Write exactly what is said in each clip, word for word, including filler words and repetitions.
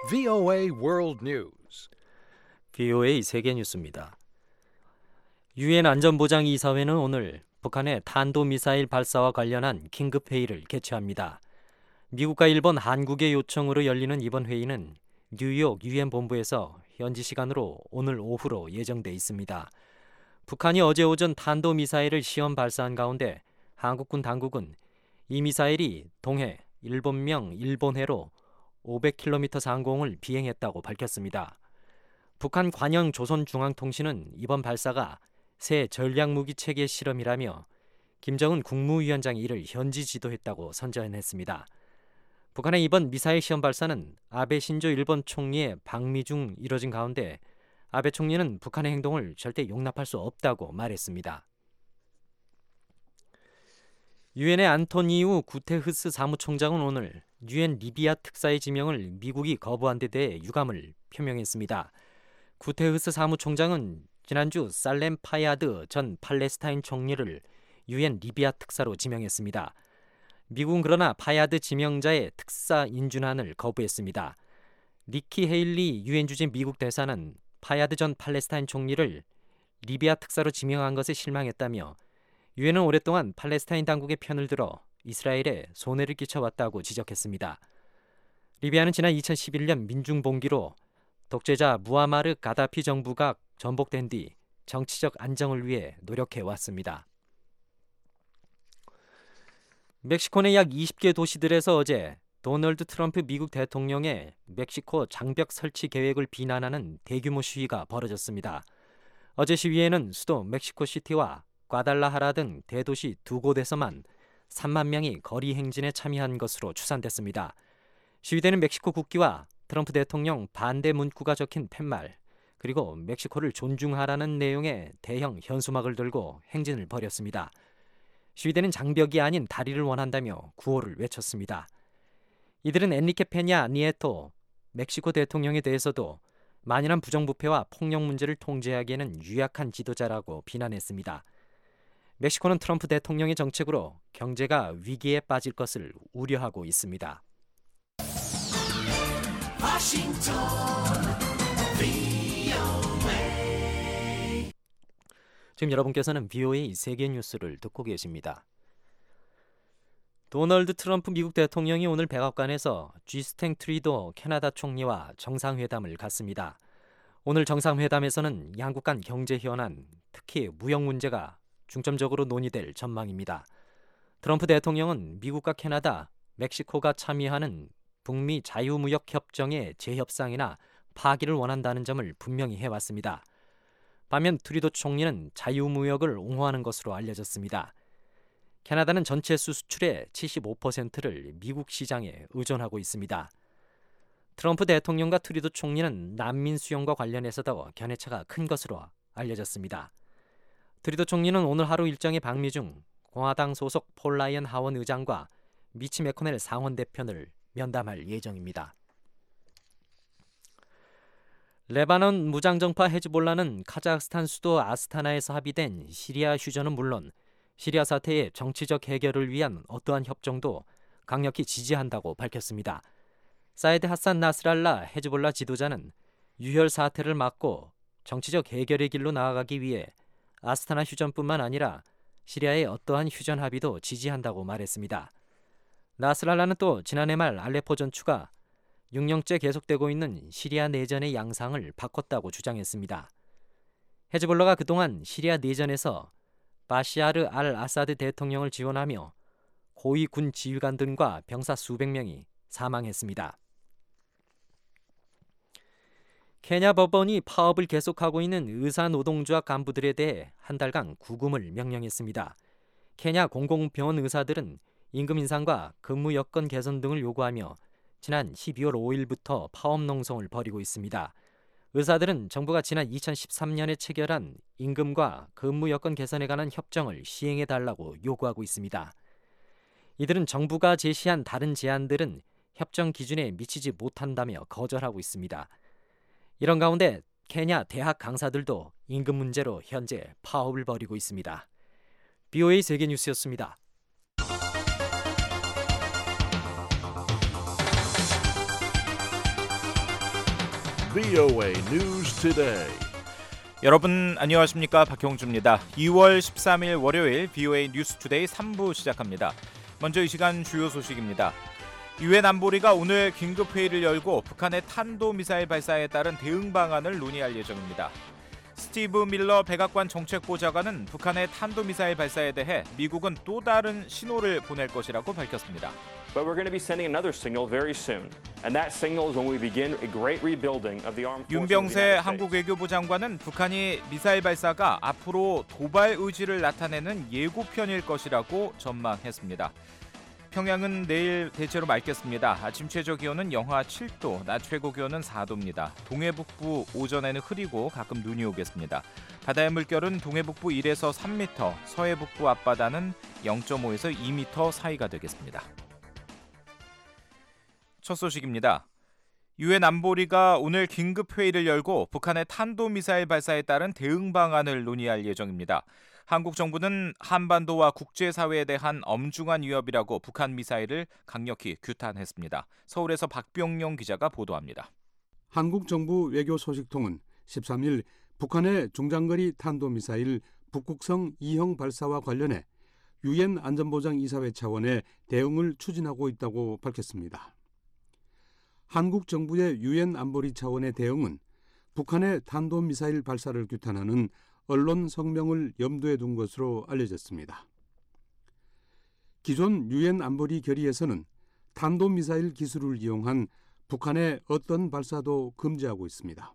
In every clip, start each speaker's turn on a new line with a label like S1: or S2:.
S1: 브이오에이 World News.
S2: 브이오에이 세계 뉴스입니다. 유엔 안전보장이사회는 오늘 북한의 탄도미사일 발사와 관련한 긴급회의를 개최합니다. 미국과 일본, 한국의 요청으로 열리는 이번 회의는 뉴욕 유엔 본부에서 현지 시간으로 오늘 오후로 예정돼 있습니다. 북한이 어제 오전 탄도미사일을 시험 발사한 가운데 한국군 당국은 이 미사일이 동해 일본명 일본해로 오백 킬로미터 상공을 비행했다고 밝혔습니다. 북한 관영 조선중앙통신은 이번 발사가 새 전략무기 체계 실험이라며 김정은 국무위원장이 이를 현지 지도했다고 선전했습니다. 북한의 이번 미사일 시험 발사는 아베 신조 일본 총리의 방미 중 이뤄진 가운데 아베 총리는 북한의 행동을 절대 용납할 수 없다고 말했습니다. 유엔의 안토니우 구테흐스 사무총장은 오늘 유엔 리비아 특사의 지명을 미국이 거부한 데 대해 유감을 표명했습니다. 구테흐스 사무총장은 지난주 살렘 파야드 전 팔레스타인 총리를 유엔 리비아 특사로 지명했습니다. 미국은 그러나 파야드 지명자의 특사 인준안을 거부했습니다. 니키 헤일리 유엔 주재 미국 대사는 파야드 전 팔레스타인 총리를 리비아 특사로 지명한 것에 실망했다며 유엔은 오랫동안 팔레스타인 당국의 편을 들어 이스라엘에 손해를 끼쳐왔다고 지적했습니다. 리비아는 지난 이천십일 년 민중봉기로 독재자 무아마르 가다피 정부가 전복된 뒤 정치적 안정을 위해 노력해왔습니다. 멕시코 내 약 이십 개 도시들에서 어제 도널드 트럼프 미국 대통령의 멕시코 장벽 설치 계획을 비난하는 대규모 시위가 벌어졌습니다. 어제 시위에는 수도 멕시코시티와 과달라하라 등 대도시 두 곳에서만 삼만 명이 거리 행진에 참여한 것으로 추산됐습니다. 시위대는 멕시코 국기와 트럼프 대통령 반대 문구가 적힌 팻말, 그리고 멕시코를 존중하라는 내용의 대형 현수막을 들고 행진을 벌였습니다. 시위대는 장벽이 아닌 다리를 원한다며 구호를 외쳤습니다. 이들은 엔리케 페냐 니에토 멕시코 대통령에 대해서도 만연한 부정부패와 폭력 문제를 통제하기에는 유약한 지도자라고 비난했습니다. 멕시코는 트럼프 대통령의 정책으로 경제가 위기에 빠질 것을 우려하고 있습니다.
S3: 워싱턴 브이오에이.
S2: 지금 여러분께서는 브이오에이 세계 뉴스를 듣고 계십니다. 도널드 트럼프 미국 대통령이 오늘 백악관에서 지스탱 트리도 캐나다 총리와 정상회담을 갖습니다. 오늘 정상회담에서는 양국 간 경제 현안, 특히 무역 문제가 중점적으로 논의될 전망입니다. 트럼프 대통령은 미국과 캐나다, 멕시코가 참여하는 북미 자유무역협정의 재협상이나 파기를 원한다는 점을 분명히 해왔습니다. 반면 트리도 총리는 자유무역을 옹호하는 것으로 알려졌습니다. 캐나다는 전체 수출의 칠십오 퍼센트를 미국 시장에 의존하고 있습니다. 트럼프 대통령과 트리도 총리는 난민 수용과 관련해서도 견해차가 큰 것으로 알려졌습니다. 트리도 총리는 오늘 하루 일정의 방미 중 공화당 소속 폴 라이언 하원 의장과 미치 매코넬 상원 대표를 면담할 예정입니다. 레바논 무장정파 헤즈볼라는 카자흐스탄 수도 아스타나에서 합의된 시리아 휴전은 물론 시리아 사태의 정치적 해결을 위한 어떠한 협정도 강력히 지지한다고 밝혔습니다. 사이드 하산 나스랄라 헤즈볼라 지도자는 유혈 사태를 막고 정치적 해결의 길로 나아가기 위해 아스타나 휴전뿐만 아니라 시리아의 어떠한 휴전 합의도 지지한다고 말했습니다. 나스랄라는 또 지난해 말 알레포 전투가 육 년째 계속되고 있는 시리아 내전의 양상을 바꿨다고 주장했습니다. 헤즈볼라가 그동안 시리아 내전에서 바시아르 알 아사드 대통령을 지원하며 고위 군 지휘관들과 병사 수백 명이 사망했습니다. 케냐 법원이 파업을 계속하고 있는 의사노동조합 간부들에 대해 한 달간 구금을 명령했습니다. 케냐 공공병원 의사들은 임금 인상과 근무 여건 개선 등을 요구하며 지난 십이월 오일부터 파업 농성을 벌이고 있습니다. 의사들은 정부가 지난 이천십삼 년에 체결한 임금과 근무 여건 개선에 관한 협정을 시행해달라고 요구하고 있습니다. 이들은 정부가 제시한 다른 제안들은 협정 기준에 미치지 못한다며 거절하고 있습니다. 이런 가운데 케냐 대학 강사들도 임금 문제로 현재 파업을 벌이고 있습니다. 브이오에이 세계뉴스였습니다.
S3: 브이오에이 News Today.
S4: 여러분 안녕하십니까? 박형주입니다. 이월 십삼일 월요일 브이오에이 뉴스 투데이 삼 부 시작합니다. 먼저 이 시간 주요 소식입니다. 유엔 안보리가 오늘 긴급회의를 열고 북한의 탄도미사일 발사에 따른 대응 방안을 논의할 예정입니다. 스티브 밀러 백악관 정책보좌관은 북한의 탄도미사일 발사에 대해 미국은 또 다른 신호를 보낼 것이라고 밝혔습니다.
S5: But we're going to be sending another signal very soon. And that signal is when we begin a great rebuilding of the armed forces of the
S4: 윤병세
S5: United States.
S4: 한국 외교부 장관은 북한이 미사일 발사가 앞으로 도발 의지를 나타내는 예고편일 것이라고 전망했습니다. 평양은 내일 대체로 맑겠습니다. 아침 최저 기온은 영하 칠 도, 낮 최고 기온은 사 도입니다. 동해북부 오전에는 흐리고 가끔 눈이 오겠습니다. 바다의 물결은 동해북부 일에서 삼 미터, 서해북부 앞바다는 영 점 오에서 이 미터 사이가 되겠습니다. 첫 소식입니다. 유엔 안보리가 오늘 긴급회의를 열고 북한의 탄도미사일 발사에 따른 대응 방안을 논의할 예정입니다. 한국 정부는 한반도와 국제사회에 대한 엄중한 위협이라고 북한 미사일을 강력히 규탄했습니다. 서울에서 박병용 기자가 보도합니다.
S6: 한국 정부 외교소식통은 십삼일 북한의 중장거리 탄도미사일 북극성 이형 발사와 관련해 유엔 안전보장이사회 차원의 대응을 추진하고 있다고 밝혔습니다. 한국 정부의 유엔 안보리 차원의 대응은 북한의 탄도미사일 발사를 규탄하는 언론 성명을 염두에 둔 것으로 알려졌습니다. 기존 유엔 안보리 결의에서는 탄도미사일 기술을 이용한 북한의 어떤 발사도 금지하고 있습니다.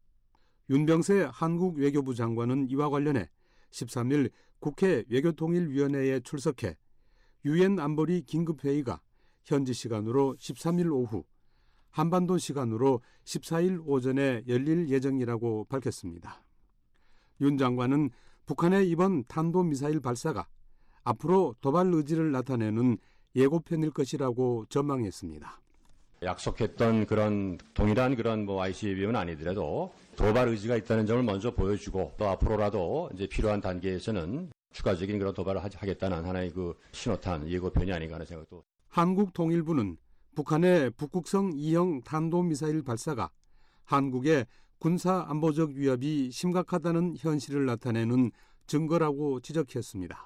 S6: 윤병세 한국 외교부 장관은 이와 관련해 십삼일 국회 외교통일위원회에 출석해 유엔 안보리 긴급회의가 현지 시간으로 십삼일 오후, 한반도 시간으로 십사일 오전에 열릴 예정이라고 밝혔습니다. 윤 장관은 북한의 이번 탄도미사일 발사가 앞으로 도발 의지를 나타내는 예고편일 것이라고 전망했습니다.
S7: 약속했던 그런 동일한 그런 뭐 아이씨비엠은 아니더라도 도발 의지가 있다는 점을 먼저 보여주고 또 앞으로라도 이제 필요한 단계에서는 추가적인 그런 도발을 하겠다는 하나의 그 신호탄 예고편이 아닌가 하는 생각도.
S6: 한국통일부는 북한의 북극성 이형 탄도미사일 발사가 한국의 군사안보적 위협이 심각하다는 현실을 나타내는 증거라고 지적했습니다.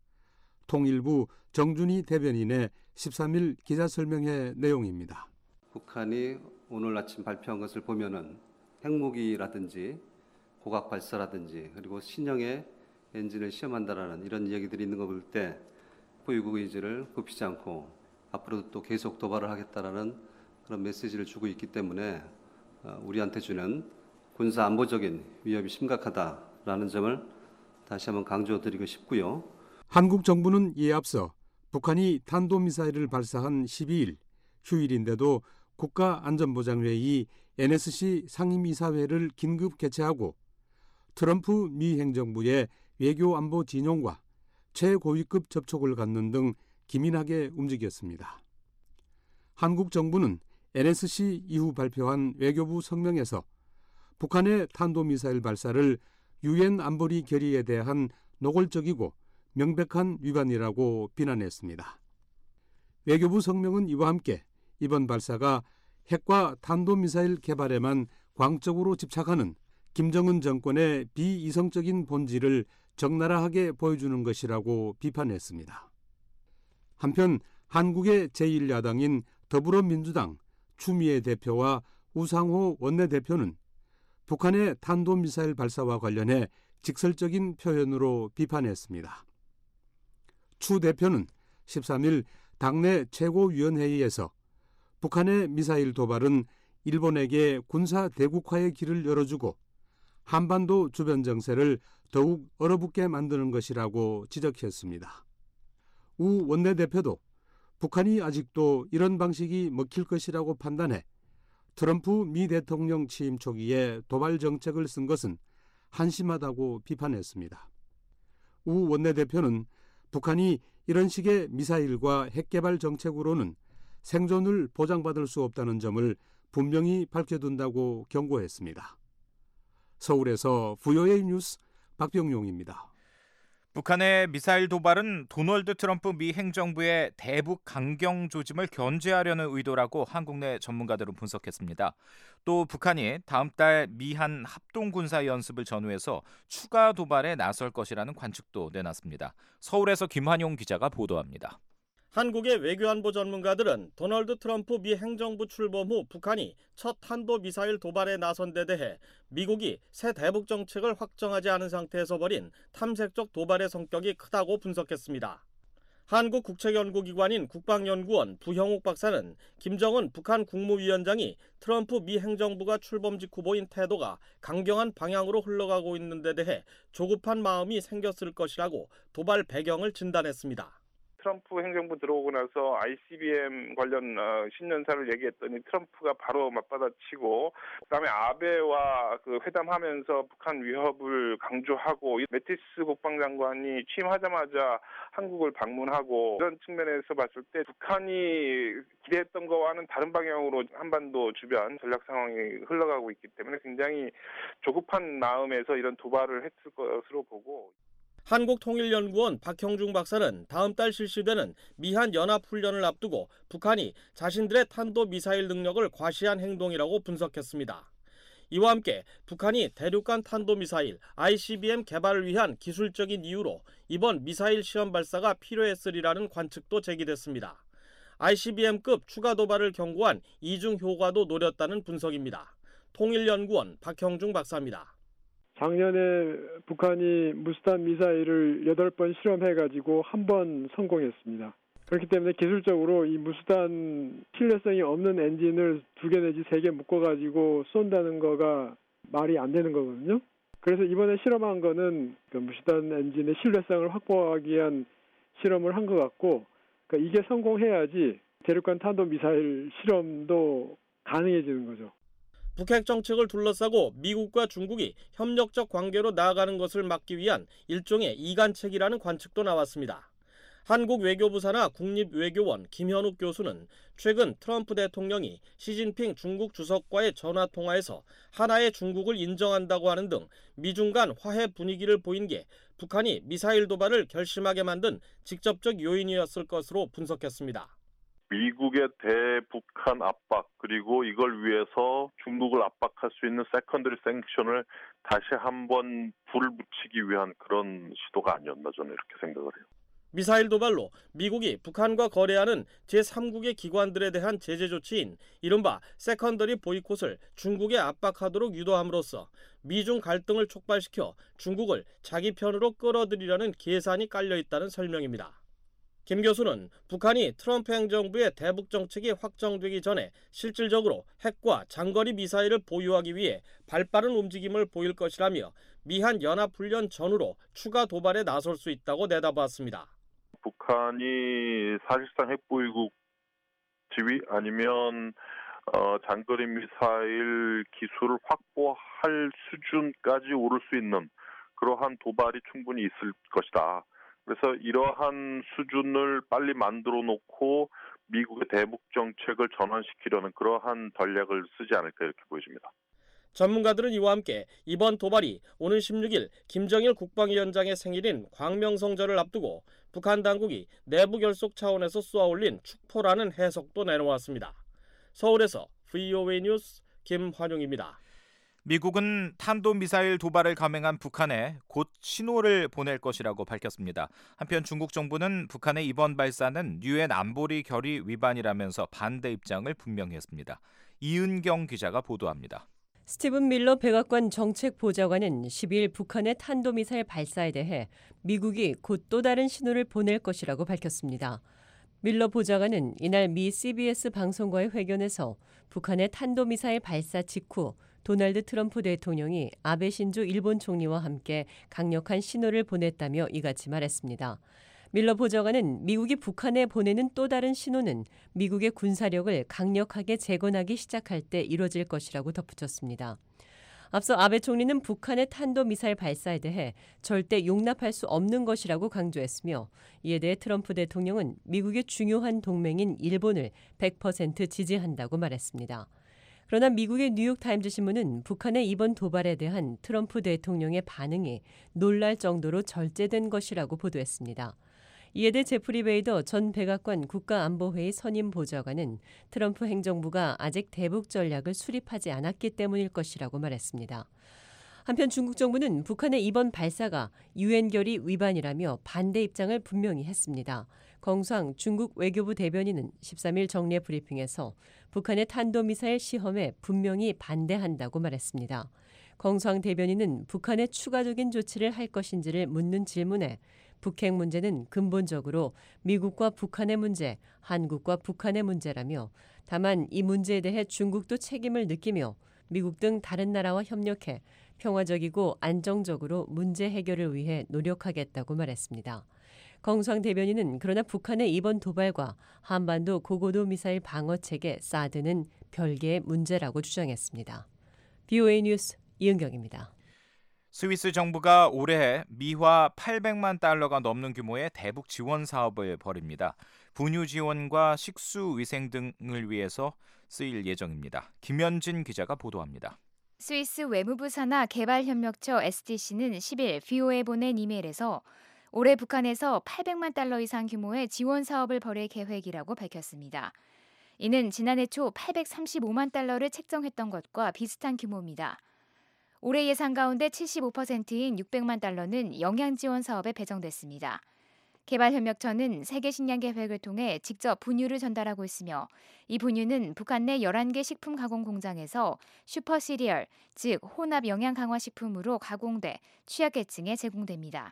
S6: 통일부 정준희 대변인의 십삼일 기자설명회 내용입니다.
S8: 북한이 오늘 아침 발표한 것을 보면은 핵무기라든지 고각 발사라든지 그리고 신형의 엔진을 시험한다라는 이런 이야기들이 있는 거 볼 때 보유국 의지를 굽히지 않고 앞으로도 또 계속 도발을 하겠다라는 그런 메시지를 주고 있기 때문에 우리한테 주는 군사 안보적인 위협이 심각하다라는 점을 다시 한번 강조드리고 싶고요.
S6: 한국 정부는 이에 앞서 북한이 탄도미사일을 발사한 십이일 휴일인데도 국가안전보장회의 엔에스씨 상임이사회를 긴급 개최하고 트럼프 미 행정부의 외교안보 진용과 최고위급 접촉을 갖는 등 기민하게 움직였습니다. 한국 정부는 엔에스씨 이후 발표한 외교부 성명에서 북한의 탄도미사일 발사를 유엔 안보리 결의에 대한 노골적이고 명백한 위반이라고 비난했습니다. 외교부 성명은 이와 함께 이번 발사가 핵과 탄도미사일 개발에만 광적으로 집착하는 김정은 정권의 비이성적인 본질을 적나라하게 보여주는 것이라고 비판했습니다. 한편 한국의 제일 야당인 더불어민주당 추미애 대표와 우상호 원내대표는 북한의 탄도미사일 발사와 관련해 직설적인 표현으로 비판했습니다. 추 대표는 십삼일 당내 최고위원회의에서 북한의 미사일 도발은 일본에게 군사 대국화의 길을 열어주고 한반도 주변 정세를 더욱 얼어붙게 만드는 것이라고 지적했습니다. 우 원내대표도 북한이 아직도 이런 방식이 먹힐 것이라고 판단해 트럼프 미 대통령 취임 초기에 도발 정책을 쓴 것은 한심하다고 비판했습니다. 우 원내대표는 북한이 이런 식의 미사일과 핵개발 정책으로는 생존을 보장받을 수 없다는 점을 분명히 밝혀둔다고 경고했습니다. 서울에서 브이오에이 뉴스 박병용입니다.
S4: 북한의 미사일 도발은 도널드 트럼프 미 행정부의 대북 강경 조짐을 견제하려는 의도라고 한국 내 전문가들은 분석했습니다. 또 북한이 다음 달 미한 합동군사 연습을 전후해서 추가 도발에 나설 것이라는 관측도 내놨습니다. 서울에서 김환용 기자가 보도합니다.
S9: 한국의 외교안보 전문가들은 도널드 트럼프 미 행정부 출범 후 북한이 첫 탄도미사일 도발에 나선 데 대해 미국이 새 대북 정책을 확정하지 않은 상태에서 벌인 탐색적 도발의 성격이 크다고 분석했습니다. 한국국책연구기관인 국방연구원 부형욱 박사는 김정은 북한 국무위원장이 트럼프 미 행정부가 출범 직후 보인 태도가 강경한 방향으로 흘러가고 있는 데 대해 조급한 마음이 생겼을 것이라고 도발 배경을 진단했습니다.
S10: 트럼프 행정부 들어오고 나서 아이씨비엠 관련 어, 신년사를 얘기했더니 트럼프가 바로 맞받아치고 그다음에 아베와 그 회담하면서 북한 위협을 강조하고 매티스 국방장관이 취임하자마자 한국을 방문하고 이런 측면에서 봤을 때 북한이 기대했던 것과는 다른 방향으로 한반도 주변 전략 상황이 흘러가고 있기 때문에 굉장히 조급한 마음에서 이런 도발을 했을 것으로 보고
S9: 한국통일연구원 박형중 박사는 다음 달 실시되는 미한 연합훈련을 앞두고 북한이 자신들의 탄도미사일 능력을 과시한 행동이라고 분석했습니다. 이와 함께 북한이 대륙간 탄도미사일 아이씨비엠 개발을 위한 기술적인 이유로 이번 미사일 시험 발사가 필요했으리라는 관측도 제기됐습니다. 아이씨비엠급 추가 도발을 경고한 이중 효과도 노렸다는 분석입니다. 통일연구원 박형중 박사입니다.
S11: 작년에 북한이 무수단 미사일을 여덟 번 실험해가지고 한 번 성공했습니다. 그렇기 때문에 기술적으로 이 무수단 신뢰성이 없는 엔진을 두 개 내지 세 개 묶어가지고 쏜다는 거가 말이 안 되는 거거든요. 그래서 이번에 실험한 거는 그 무수단 엔진의 신뢰성을 확보하기 위한 실험을 한 것 같고, 그러니까 이게 성공해야지 대륙간 탄도미사일 실험도 가능해지는 거죠.
S9: 북핵 정책을 둘러싸고 미국과 중국이 협력적 관계로 나아가는 것을 막기 위한 일종의 이간책이라는 관측도 나왔습니다. 한국 외교부 산하 국립외교원 김현욱 교수는 최근 트럼프 대통령이 시진핑 중국 주석과의 전화통화에서 하나의 중국을 인정한다고 하는 등 미중 간 화해 분위기를 보인 게 북한이 미사일 도발을 결심하게 만든 직접적 요인이었을 것으로 분석했습니다.
S10: 미국의 대북한 압박 그리고 이걸 위해서 중국을 압박할 수 있는 세컨더리 생션을 다시 한번 불을 붙이기 위한 그런 시도가 아니었나 저는 이렇게 생각을 해요.
S9: 미사일 도발로 미국이 북한과 거래하는 제삼국의 기관들에 대한 제재 조치인 이른바 세컨더리 보이콧을 중국에 압박하도록 유도함으로써 미중 갈등을 촉발시켜 중국을 자기 편으로 끌어들이려는 계산이 깔려있다는 설명입니다. 김 교수는 북한이 트럼프 행정부의 대북 정책이 확정되기 전에 실질적으로 핵과 장거리 미사일을 보유하기 위해 발빠른 움직임을 보일 것이라며 미한 연합훈련 전후로 추가 도발에 나설 수 있다고 내다봤습니다.
S10: 북한이 사실상 핵보유국 지위 아니면 어, 장거리 미사일 기술을 확보할 수준까지 오를 수 있는 그러한 도발이 충분히 있을 것이다. 그래서 이러한 수준을 빨리 만들어 놓고 미국의 대북 정책을 전환시키려는 그러한 전략을 쓰지 않을까 이렇게 보여집니다.
S9: 전문가들은 이와 함께 이번 도발이 오는 십육 일 김정일 국방위원장의 생일인 광명성절을 앞두고 북한 당국이 내부 결속 차원에서 쏘아올린 축포라는 해석도 내놓았습니다. 서울에서 브이오에이 뉴스 김환용입니다.
S4: 미국은 탄도미사일 도발을 감행한 북한에 곧 신호를 보낼 것이라고 밝혔습니다. 한편 중국 정부는 북한의 이번 발사는 유엔 안보리 결의 위반이라면서 반대 입장을 분명히 했습니다. 이은경 기자가 보도합니다.
S12: 스티븐 밀러 백악관 정책보좌관은 십이 일 북한의 탄도미사일 발사에 대해 미국이 곧 또 다른 신호를 보낼 것이라고 밝혔습니다. 밀러 보좌관은 이날 미 씨비에스 방송과의 회견에서 북한의 탄도미사일 발사 직후 도널드 트럼프 대통령이 아베 신조 일본 총리와 함께 강력한 신호를 보냈다며 이같이 말했습니다. 밀러 보좌관은 미국이 북한에 보내는 또 다른 신호는 미국의 군사력을 강력하게 재건하기 시작할 때 이뤄질 것이라고 덧붙였습니다. 앞서 아베 총리는 북한의 탄도미사일 발사에 대해 절대 용납할 수 없는 것이라고 강조했으며 이에 대해 트럼프 대통령은 미국의 중요한 동맹인 일본을 백 퍼센트 지지한다고 말했습니다. 그러나 미국의 뉴욕타임즈 신문은 북한의 이번 도발에 대한 트럼프 대통령의 반응이 놀랄 정도로 절제된 것이라고 보도했습니다. 이에 대해 제프리 베이더 전 백악관 국가안보회의 선임 보좌관은 트럼프 행정부가 아직 대북 전략을 수립하지 않았기 때문일 것이라고 말했습니다. 한편 중국 정부는 북한의 이번 발사가 유엔 결의 위반이라며 반대 입장을 분명히 했습니다. 정상 중국 외교부 대변인은 십삼 일 정례 브리핑에서 북한의 탄도미사일 시험에 분명히 반대한다고 말했습니다. 정상 대변인은 북한의 추가적인 조치를 할 것인지를 묻는 질문에 북핵 문제는 근본적으로 미국과 북한의 문제, 한국과 북한의 문제라며 다만 이 문제에 대해 중국도 책임을 느끼며 미국 등 다른 나라와 협력해 평화적이고 안정적으로 문제 해결을 위해 노력하겠다고 말했습니다. 정상 대변인은 그러나 북한의 이번 도발과 한반도 고고도 미사일 방어체계 사드는 별개의 문제라고 주장했습니다. 비오에이 뉴스 이은경입니다.
S4: 스위스 정부가 올해 미화 팔백만 달러가 넘는 규모의 대북 지원 사업을 벌입니다. 분유 지원과 식수 위생 등을 위해서 쓰일 예정입니다. 김현진 기자가 보도합니다.
S13: 스위스 외무부 산하 개발협력처 에스디씨는 십 일 비오에이에 보낸 이메일에서 올해 북한에서 팔백만 달러 이상 규모의 지원 사업을 벌일 계획이라고 밝혔습니다. 이는 지난해 초 팔백삼십오만 달러를 책정했던 것과 비슷한 규모입니다. 올해 예산 가운데 칠십오 퍼센트인 육백만 달러는 영양 지원 사업에 배정됐습니다. 개발협력처는 세계 식량 계획을 통해 직접 분유를 전달하고 있으며 이 분유는 북한 내 열한 개 식품 가공 공장에서 슈퍼 시리얼, 즉 혼합 영양 강화 식품으로 가공돼 취약계층에 제공됩니다.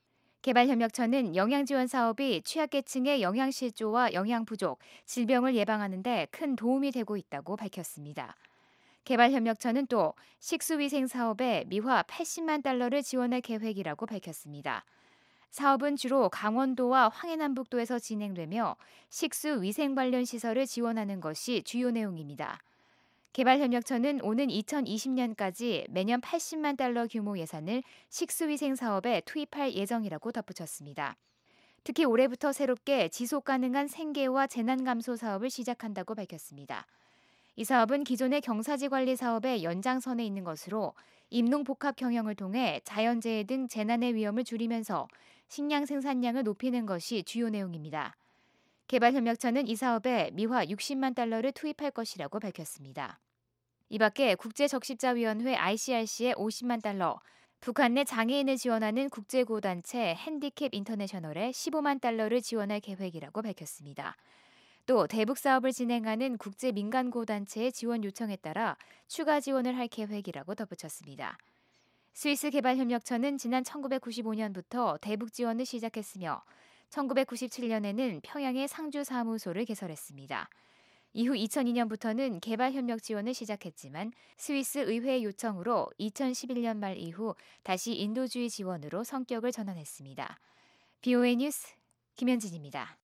S13: 개발협력처는 영양 지원 사업이 취약계층의 영양 실조와 영양 부족, 질병을 예방하는 데 큰 도움이 되고 있다고 밝혔습니다. 개발협력처는 또 식수위생 사업에 미화 팔십만 달러를 지원할 계획이라고 밝혔습니다. 사업은 주로 강원도와 황해남북도에서 진행되며 식수위생 관련 시설을 지원하는 것이 주요 내용입니다. 개발협력처는 오는 이천이십 년까지 매년 팔십만 달러 규모 예산을 식수위생 사업에 투입할 예정이라고 덧붙였습니다. 특히 올해부터 새롭게 지속가능한 생계와 재난감소 사업을 시작한다고 밝혔습니다. 이 사업은 기존의 경사지 관리 사업의 연장선에 있는 것으로 임농복합 경영을 통해 자연재해 등 재난의 위험을 줄이면서 식량 생산량을 높이는 것이 주요 내용입니다. 개발협력처는 이 사업에 미화 육십만 달러를 투입할 것이라고 밝혔습니다. 이 밖에 국제적십자위원회 아이씨알씨에 오십만 달러, 북한 내 장애인을 지원하는 국제구호단체 핸디캡 인터내셔널에 십오만 달러를 지원할 계획이라고 밝혔습니다. 또 대북 사업을 진행하는 국제민간구호단체의 지원 요청에 따라 추가 지원을 할 계획이라고 덧붙였습니다. 스위스 개발협력처는 지난 천구백구십오 년부터 대북 지원을 시작했으며 천구백구십칠 년에는 평양에 상주 사무소를 개설했습니다. 이후 이천이 년부터는 개발협력 지원을 시작했지만 스위스 의회의 요청으로 이천십일 년 말 이후 다시 인도주의 지원으로 성격을 전환했습니다. 비오에이 뉴스 김현진입니다.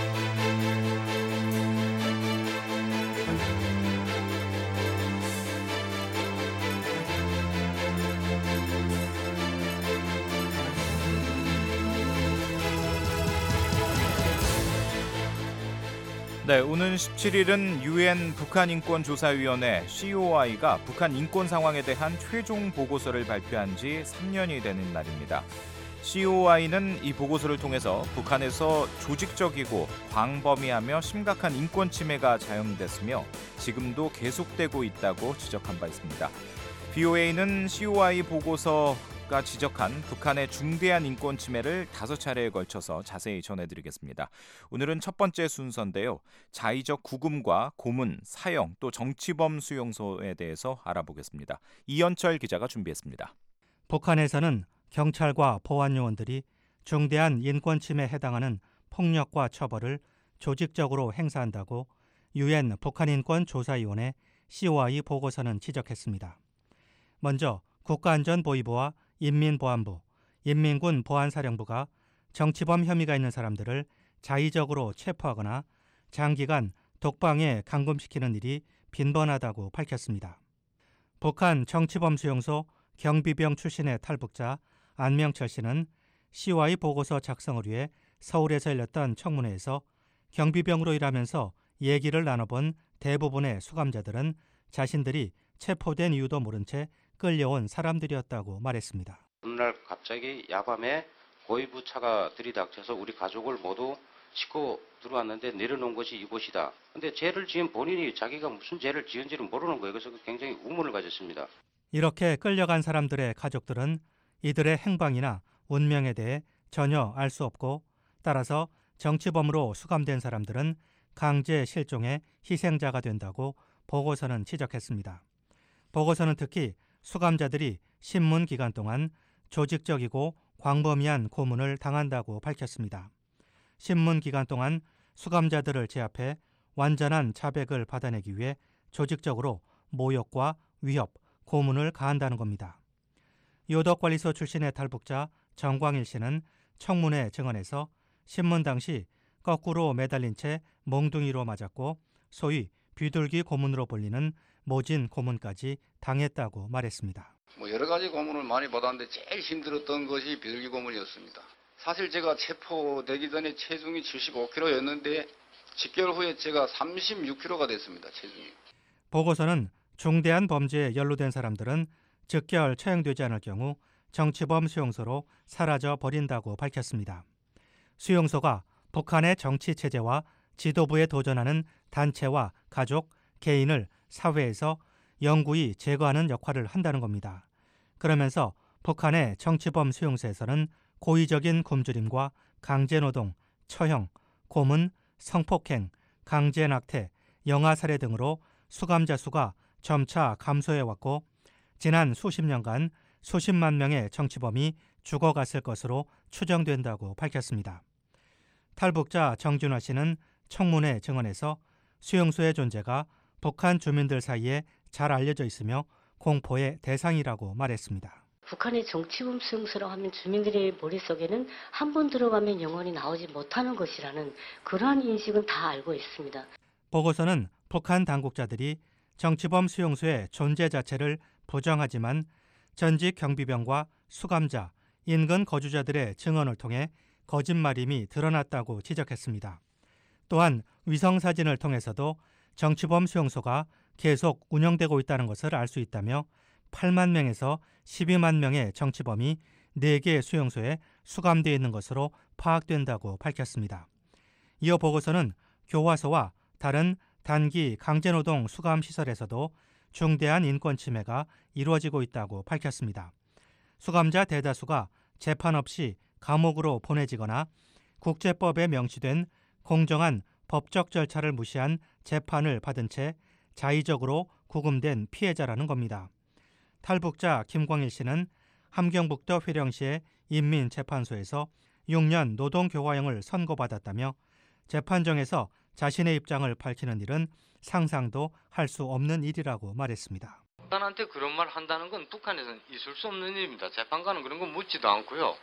S4: 네, 오는 십칠 일은 유엔 북한인권조사위원회 씨오아이가 북한 인권 상황에 대한 최종 보고서를 발표한 지 삼 년이 되는 날입니다. 씨오아이는 이 보고서를 통해서 북한에서 조직적이고 광범위하며 심각한 인권 침해가 자영됐으며 지금도 계속되고 있다고 지적한 바 있습니다. 비오에이는 씨오아이 보고서가 지적한 북한의 중대한 인권 침해를 다섯 차례에 걸쳐서 자세히 전해드리겠습니다. 오늘은 첫 번째 순서인데요. 자의적 구금과 고문, 사형, 또 정치범 수용소에 대해서 알아보겠습니다. 이현철 기자가 준비했습니다.
S14: 북한에서는 경찰과 보안 요원들이 중대한 인권 침해에 해당하는 폭력과 처벌을 조직적으로 행사한다고 유엔 북한인권조사위원회 씨오아이 보고서는 지적했습니다. 먼저 국가안전보위부와 인민보안부, 인민군 보안사령부가 정치범 혐의가 있는 사람들을 자의적으로 체포하거나 장기간 독방에 감금시키는 일이 빈번하다고 밝혔습니다. 북한 정치범 수용소 경비병 출신의 탈북자 안명철 씨는 씨오아이 보고서 작성을 위해 서울에서 열렸던 청문회에서 경비병으로 일하면서 얘기를 나눠본 대부분의 수감자들은 자신들이 체포된 이유도 모른 채 끌려온 사람들이었다고 말했습니다.
S15: 어느 날 갑자기 야밤에 고위부 차가 들이닥쳐서 우리 가족을 모두 싣고 들어왔는데 내려놓은 것이 이곳이다. 근데 죄를 지은 본인이 자기가 무슨 죄를 지은지를 모르는 거예요. 그래서 굉장히 의문을 가졌습니다.
S14: 이렇게 끌려간 사람들의 가족들은 이들의 행방이나 운명에 대해 전혀 알 수 없고, 따라서 정치범으로 수감된 사람들은 강제 실종의 희생자가 된다고 보고서는 지적했습니다. 보고서는 특히 수감자들이 신문 기간 동안 조직적이고 광범위한 고문을 당한다고 밝혔습니다. 신문 기간 동안 수감자들을 제압해 완전한 자백을 받아내기 위해 조직적으로 모욕과 위협, 고문을 가한다는 겁니다. 요덕관리소 출신의 탈북자 정광일 씨는 청문회 증언에서 신문 당시 거꾸로 매달린 채 몽둥이로 맞았고 소위 비둘기 고문으로 불리는 모진 고문까지 당했다고 말했습니다.
S16: 뭐 여러 가지 고문을 많이 받았는데 제일 힘들었던 것이 비둘기 고문이었습니다. 사실 제가 체포되기 전에 체중이 칠십오 킬로그램였는데 십 개월 후에 제가 삼십육 킬로그램가 됐습니다. 체중이.
S14: 보고서는 중대한 범죄에 연루된 사람들은 즉결 처형되지 않을 경우 정치범 수용소로 사라져 버린다고 밝혔습니다. 수용소가 북한의 정치 체제와 지도부에 도전하는 단체와 가족, 개인을 사회에서 영구히 제거하는 역할을 한다는 겁니다. 그러면서 북한의 정치범 수용소에서는 고의적인 굶주림과 강제노동, 처형, 고문, 성폭행, 강제낙태, 영아살해 등으로 수감자 수가 점차 감소해왔고 지난 수십 년간 수십만 명의 정치범이 죽어갔을 것으로 추정된다고 밝혔습니다. 탈북자 정준화 씨는 청문회 증언에서 수용소의 존재가 북한 주민들 사이에 잘 알려져 있으며 공포의 대상이라고 말했습니다.
S17: 북한의 정치범 수용소라고 하면 주민들의 머릿속에는 한 번 들어가면 영원히 나오지 못하는 것이라는 그러한 인식은 다 알고 있습니다.
S14: 보고서는 북한 당국자들이 정치범 수용소의 존재 자체를 부정하지만 전직 경비병과 수감자, 인근 거주자들의 증언을 통해 거짓말임이 드러났다고 지적했습니다. 또한 위성사진을 통해서도 정치범 수용소가 계속 운영되고 있다는 것을 알 수 있다며 팔만 명에서 십이만 명의 정치범이 네 개의 수용소에 수감되어 있는 것으로 파악된다고 밝혔습니다. 이어 보고서는 교화소와 다른 단기 강제노동 수감시설에서도 중대한 인권 침해가 이루어지고 있다고 밝혔습니다. 수감자 대다수가 재판 없이 감옥으로 보내지거나 국제법에 명시된 공정한 법적 절차를 무시한 재판을 받은 채 자의적으로 구금된 피해자라는 겁니다. 탈북자 김광일 씨는 함경북도 회령시의 인민재판소에서 육 년 노동교화형을 선고받았다며 재판정에서 자신의 입장을 밝히는 일은 상상도 할 수 없는 일이라고 말했습니다.
S18: 북한한테 그런 말 한다는 건 북한에서는 있을 수 없는 일입니다. 재판관은 그런 거 묻지도 않고요.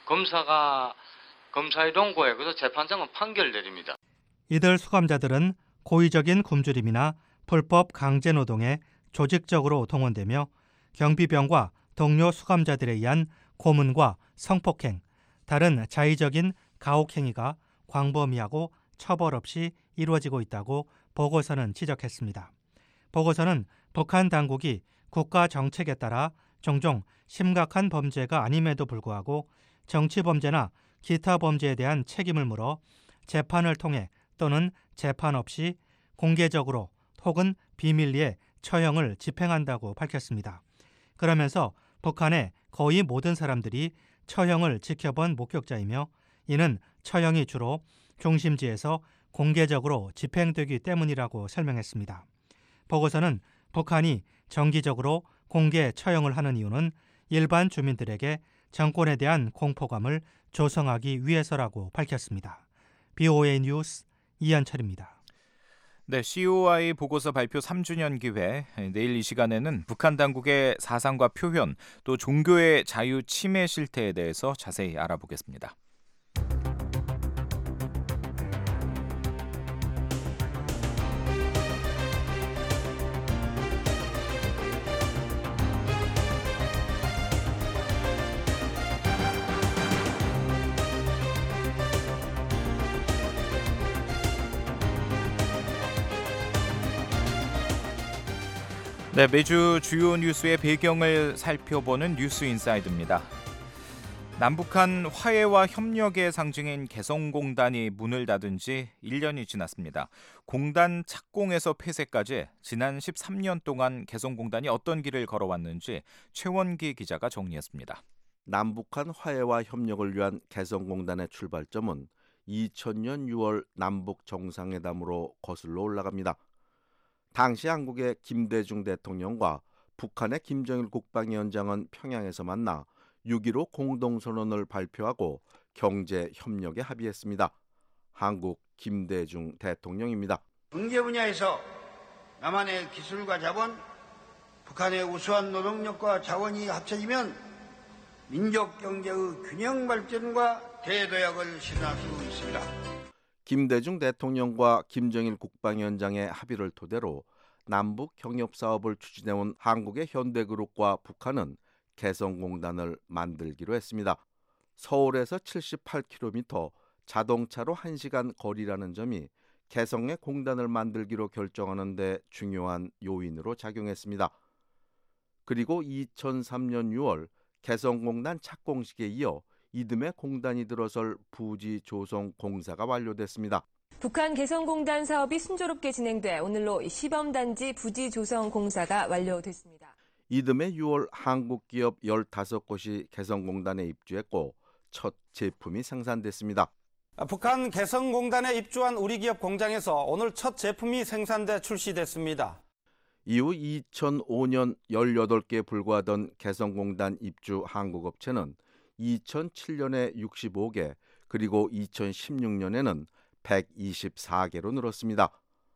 S18: 검사가 검사의 동고에 그래서 재판장은 판결 내립니다.
S14: 이들 수감자들은 고의적인 굶주림이나 불법 강제노동에 조직적으로 동원되며 경비병과 동료 수감자들에 의한 고문과 성폭행, 다른 자의적인 가혹행위가 광범위하고 처벌 없이 이루어지고 있다고 보고서는 지적했습니다. 보고서는 북한 당국이 국가 정책에 따라 종종 심각한 범죄가 아님에도 불구하고 정치범죄나 기타 범죄에 대한 책임을 물어 재판을 통해 또는 재판 없이 공개적으로 혹은 비밀리에 처형을 집행한다고 밝혔습니다. 그러면서 북한의 거의 모든 사람들이 처형을 지켜본 목격자이며 이는 처형이 주로 중심지에서 공개적으로 집행되기 때문이라고 설명했습니다. 보고서는 북한이 정기적으로 공개 처형을 하는 이유는 일반 주민들에게 정권에 대한 공포감을 조성하기 위해서라고 밝혔습니다. 비오에이 뉴스 이한철입니다.
S4: 네, 씨오아이 보고서 발표 삼 주년 기회, 내일 이 시간에는 북한 당국의 사상과 표현, 또 종교의 자유 침해 실태에 대해서 자세히 알아보겠습니다. 네, 매주 주요 뉴스의 배경을 살펴보는 뉴스 인사이드입니다. 남북한 화해와 협력의 상징인 개성공단이 문을 닫은 지 일 년이 지났습니다. 공단 착공에서 폐쇄까지 지난 십삼 년 동안 개성공단이 어떤 길을 걸어왔는지 최원기 기자가 정리했습니다.
S19: 남북한 화해와 협력을 위한 개성공단의 출발점은 이천 년 유월 남북 정상회담으로 거슬러 올라갑니다. 당시 한국의 김대중 대통령과 북한의 김정일 국방위원장은 평양에서 만나 육 일오 공동선언을 발표하고 경제 협력에 합의했습니다. 한국 김대중 대통령입니다.
S20: 경제 분야에서 남한의 기술과 자본, 북한의 우수한 노동력과 자원이 합쳐지면 민족 경제의 균형 발전과 대도약을 실현할 수 있습니다.
S19: 김대중 대통령과 김정일 국방위원장의 합의를 토대로 남북 경협 사업을 추진해온 한국의 현대그룹과 북한은 개성공단을 만들기로 했습니다. 서울에서 칠십팔 킬로미터, 자동차로 한 시간 거리라는 점이 개성의 공단을 만들기로 결정하는 데 중요한 요인으로 작용했습니다. 그리고 이천삼 년 유월 개성공단 착공식에 이어 이듬해 공단이 들어설 부지 조성 공사가 완료됐습니다.
S21: 북한 개성공단 사업이 순조롭게 진행돼 오늘로 시범단지 부지 조성 공사가 완료됐습니다.
S19: 이듬해 유월 한국 기업 열다섯 곳이 개성공단에 입주했고 첫 제품이 생산됐습니다.
S22: 북한 개성공단에 입주한 우리 기업 공장에서 오늘 첫 제품이 생산돼 출시됐습니다.
S19: 이후 이천오 년 열여덟 개에 불과하던 개성공단 입주 한국 업체는 이천칠 년에 육십오 개, 그리고 이천십육 년에는 백이십사 개로 늘었습니다.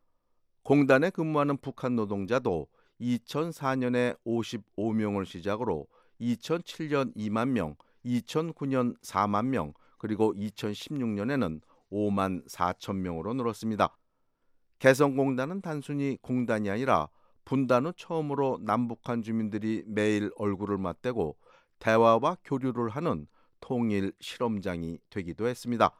S19: 공단에 근무하는 북한 노동자도 이천사 년에 오십오 명을 시작으로 이천칠 년 이만 명, 이천구 년 사만 명, 그리고 이천십육 년에는 오만 사천 명으로 늘었습니다. 개성공단은 단순히 공단이 아니라 분단 후 처음으로 남북한 주민들이 매일 얼굴을 맞대고 대화와 교류를 하는 통일 실험장이 되기도 했습니다.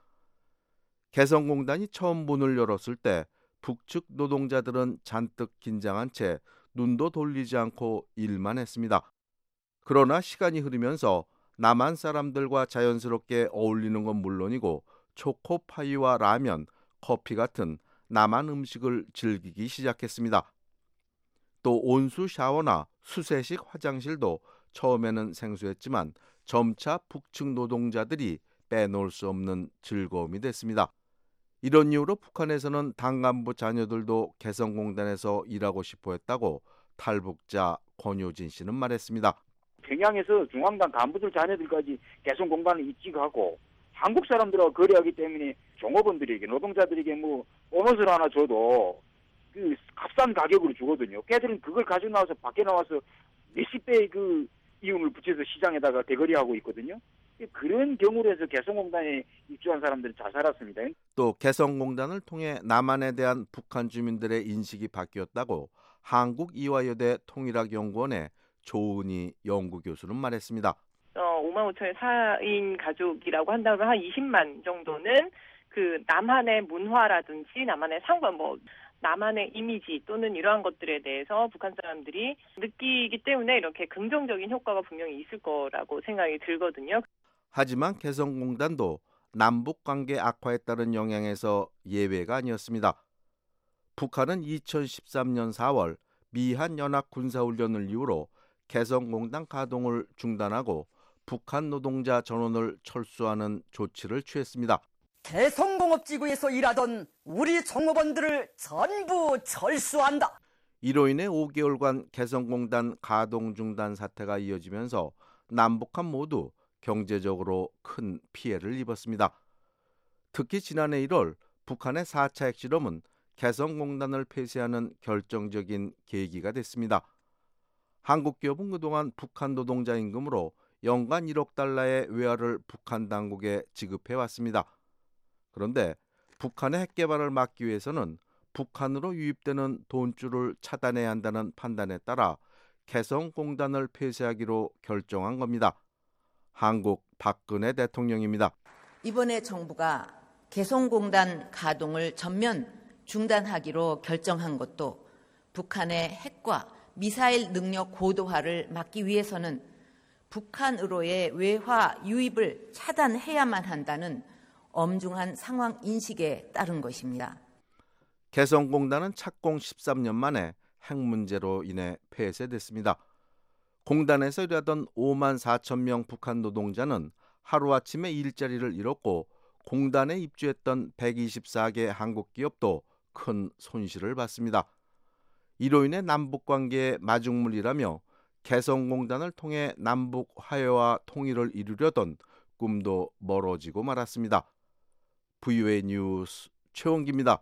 S19: 개성공단이 처음 문을 열었을 때 북측 노동자들은 잔뜩 긴장한 채 눈도 돌리지 않고 일만 했습니다. 그러나 시간이 흐르면서 남한 사람들과 자연스럽게 어울리는 건 물론이고 초코파이와 라면, 커피 같은 남한 음식을 즐기기 시작했습니다. 또 온수 샤워나 수세식 화장실도 처음에는 생소했지만 점차 북측 노동자들이 빼놓을 수 없는 즐거움이 됐습니다. 이런 이유로 북한에서는 당 간부 자녀들도 개성공단에서 일하고 싶어 했다고 탈북자 권효진 씨는 말했습니다.
S23: 평양에서 중앙당 간부들 자녀들까지 개성공단을 입직하고 한국 사람들하고 거래하기 때문에 종업원들에게, 노동자들에게 뭐 보너스를 하나 줘도 그 값싼 가격으로 주거든요. 걔들은 그걸 가지고 나와서 밖에 나와서 몇십 배의 그 이윤을 붙여서 시장에다가 대거리하고 있거든요. 그런 경우로 해서 개성공단에 입주한 사람들은 잘 살았습니다.
S19: 또 개성공단을 통해 남한에 대한 북한 주민들의 인식이 바뀌었다고 한국이화여대 통일학연구원의 조은희 연구교수는 말했습니다.
S24: 어, 오만 오천의 사 인 가족이라고 한다면 한 이십만 정도는 그 남한의 문화라든지 남한의 상관, 뭐 남한의 이미지 또는 이러한 것들에 대해서 북한 사람들이 느끼기 때문에 이렇게 긍정적인 효과가 분명히 있을 거라고 생각이 들거든요.
S19: 하지만 개성공단도 남북관계 악화에 따른 영향에서 예외가 아니었습니다. 북한은 이천십삼 년 사월 미한 연합 군사훈련을 이유로 개성공단 가동을 중단하고 북한 노동자 전원을 철수하는 조치를 취했습니다.
S25: 개성공업지구에서 일하던 우리 종업원들을 전부 철수한다.
S19: 이로 인해 오 개월간 개성공단 가동 중단 사태가 이어지면서 남북한 모두 경제적으로 큰 피해를 입었습니다. 특히 지난해 일월 북한의 사 차 핵실험은 개성공단을 폐쇄하는 결정적인 계기가 됐습니다. 한국 기업은 그동안 북한 노동자 임금으로 연간 일억 달러의 외화를 북한 당국에 지급해왔습니다. 그런데 북한의 핵 개발을 막기 위해서는 북한으로 유입되는 돈줄을 차단해야 한다는 판단에 따라 개성공단을 폐쇄하기로 결정한 겁니다. 한국 박근혜 대통령입니다.
S26: 이번에 정부가 개성공단 가동을 전면 중단하기로 결정한 것도 북한의 핵과 미사일 능력 고도화를 막기 위해서는 북한으로의 외화 유입을 차단해야만 한다는 엄중한 상황 인식에 따른 것입니다.
S19: 개성공단은 착공 십삼 년 만에 핵 문제로 인해 폐쇄됐습니다. 공단에서 일하던 오만 사천 명 북한 노동자는 하루아침에 일자리를 잃었고 공단에 입주했던 백이십사 개 한국 기업도 큰 손실을 봤습니다. 이로 인해 남북관계의 마중물이라며 개성공단을 통해 남북 화해와 통일을 이루려던 꿈도 멀어지고 말았습니다. 브이오에이 뉴스 최원기입니다.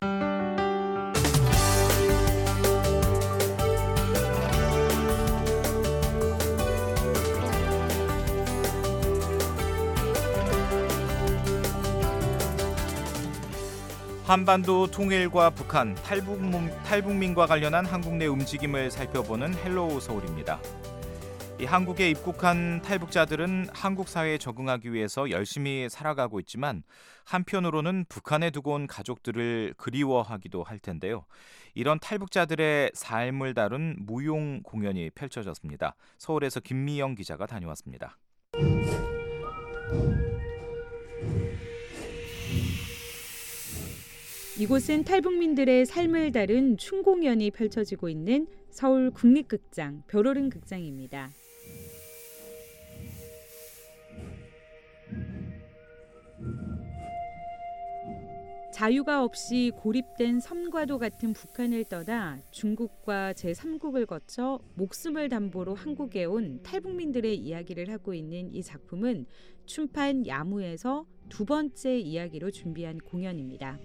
S4: 한반도 통일과 북한, 탈북민, 탈북민과 관련한 한국 내 움직임을 살펴보는 헬로우 서울입니다. 이 한국에 입국한 탈북자들은 한국 사회에 적응하기 위해서 열심히 살아가고 있지만 한편으로는 북한에 두고 온 가족들을 그리워하기도 할 텐데요. 이런 탈북자들의 삶을 다룬 무용 공연이 펼쳐졌습니다. 서울에서 김미영 기자가 다녀왔습니다.
S1: 이곳은 탈북민들의 삶을 다룬 춤공연이 펼쳐지고 있는 서울 국립극장 벼로른 극장입니다. 자유가 없이 고립된 섬과도 같은 북한을 떠나 중국과 제삼 국을 거쳐 목숨을 담보로 한국에 온 탈북민들의 이야기를 하고 있는 이 작품은 춤판 야무에서 두 번째 이야기로 준비한 공연입니다.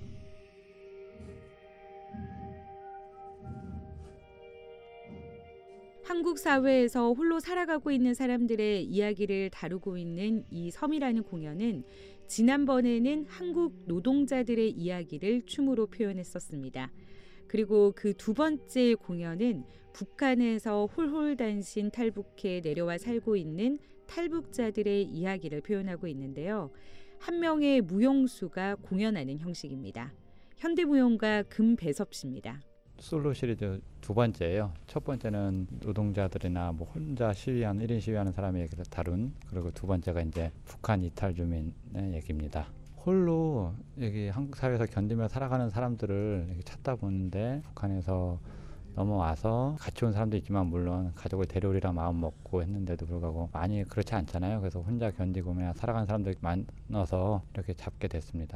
S1: 한국 사회에서 홀로 살아가고 있는 사람들의 이야기를 다루고 있는 이 섬이라는 공연은 지난번에는 한국 노동자들의 이야기를 춤으로 표현했었습니다. 그리고 그 두 번째 공연은 북한에서 홀홀단신 탈북해 내려와 살고 있는 탈북자들의 이야기를 표현하고 있는데요. 한 명의 무용수가 공연하는 형식입니다. 현대무용가 금배섭 씨입니다.
S2: 솔로 시리즈 두 번째예요. 첫 번째는 노동자들이나 뭐 혼자 시위하는 일 인 시위하는 사람의 얘기를 다룬, 그리고 두 번째가 이제 북한 이탈 주민의 얘기입니다. 홀로 여기 한국 사회에서 견디며 살아가는 사람들을 이렇게 찾다 보는데 북한에서 넘어와서 같이 온 사람도 있지만 물론 가족을 데려오리라 마음 먹고 했는데도 불구하고 많이 그렇지 않잖아요. 그래서 혼자 견디고 그냥 살아가는 사람들이 많아서 이렇게 잡게 됐습니다.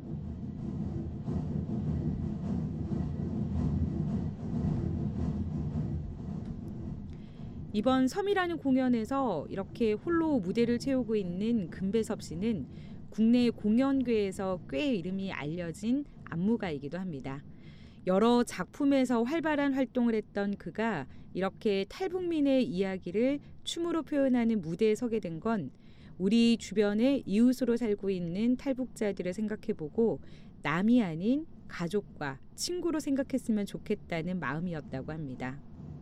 S1: 이번 섬이라는 공연에서 이렇게 홀로 무대를 채우고 있는 금배섭 씨는 국내 공연계에서 꽤 이름이 알려진 안무가이기도 합니다. 여러 작품에서 활발한 활동을 했던 그가 이렇게 탈북민의 이야기를 춤으로 표현하는 무대에 서게 된 건 우리 주변에 이웃으로 살고 있는 탈북자들을 생각해보고 남이 아닌 가족과 친구로 생각했으면 좋겠다는 마음이었다고 합니다.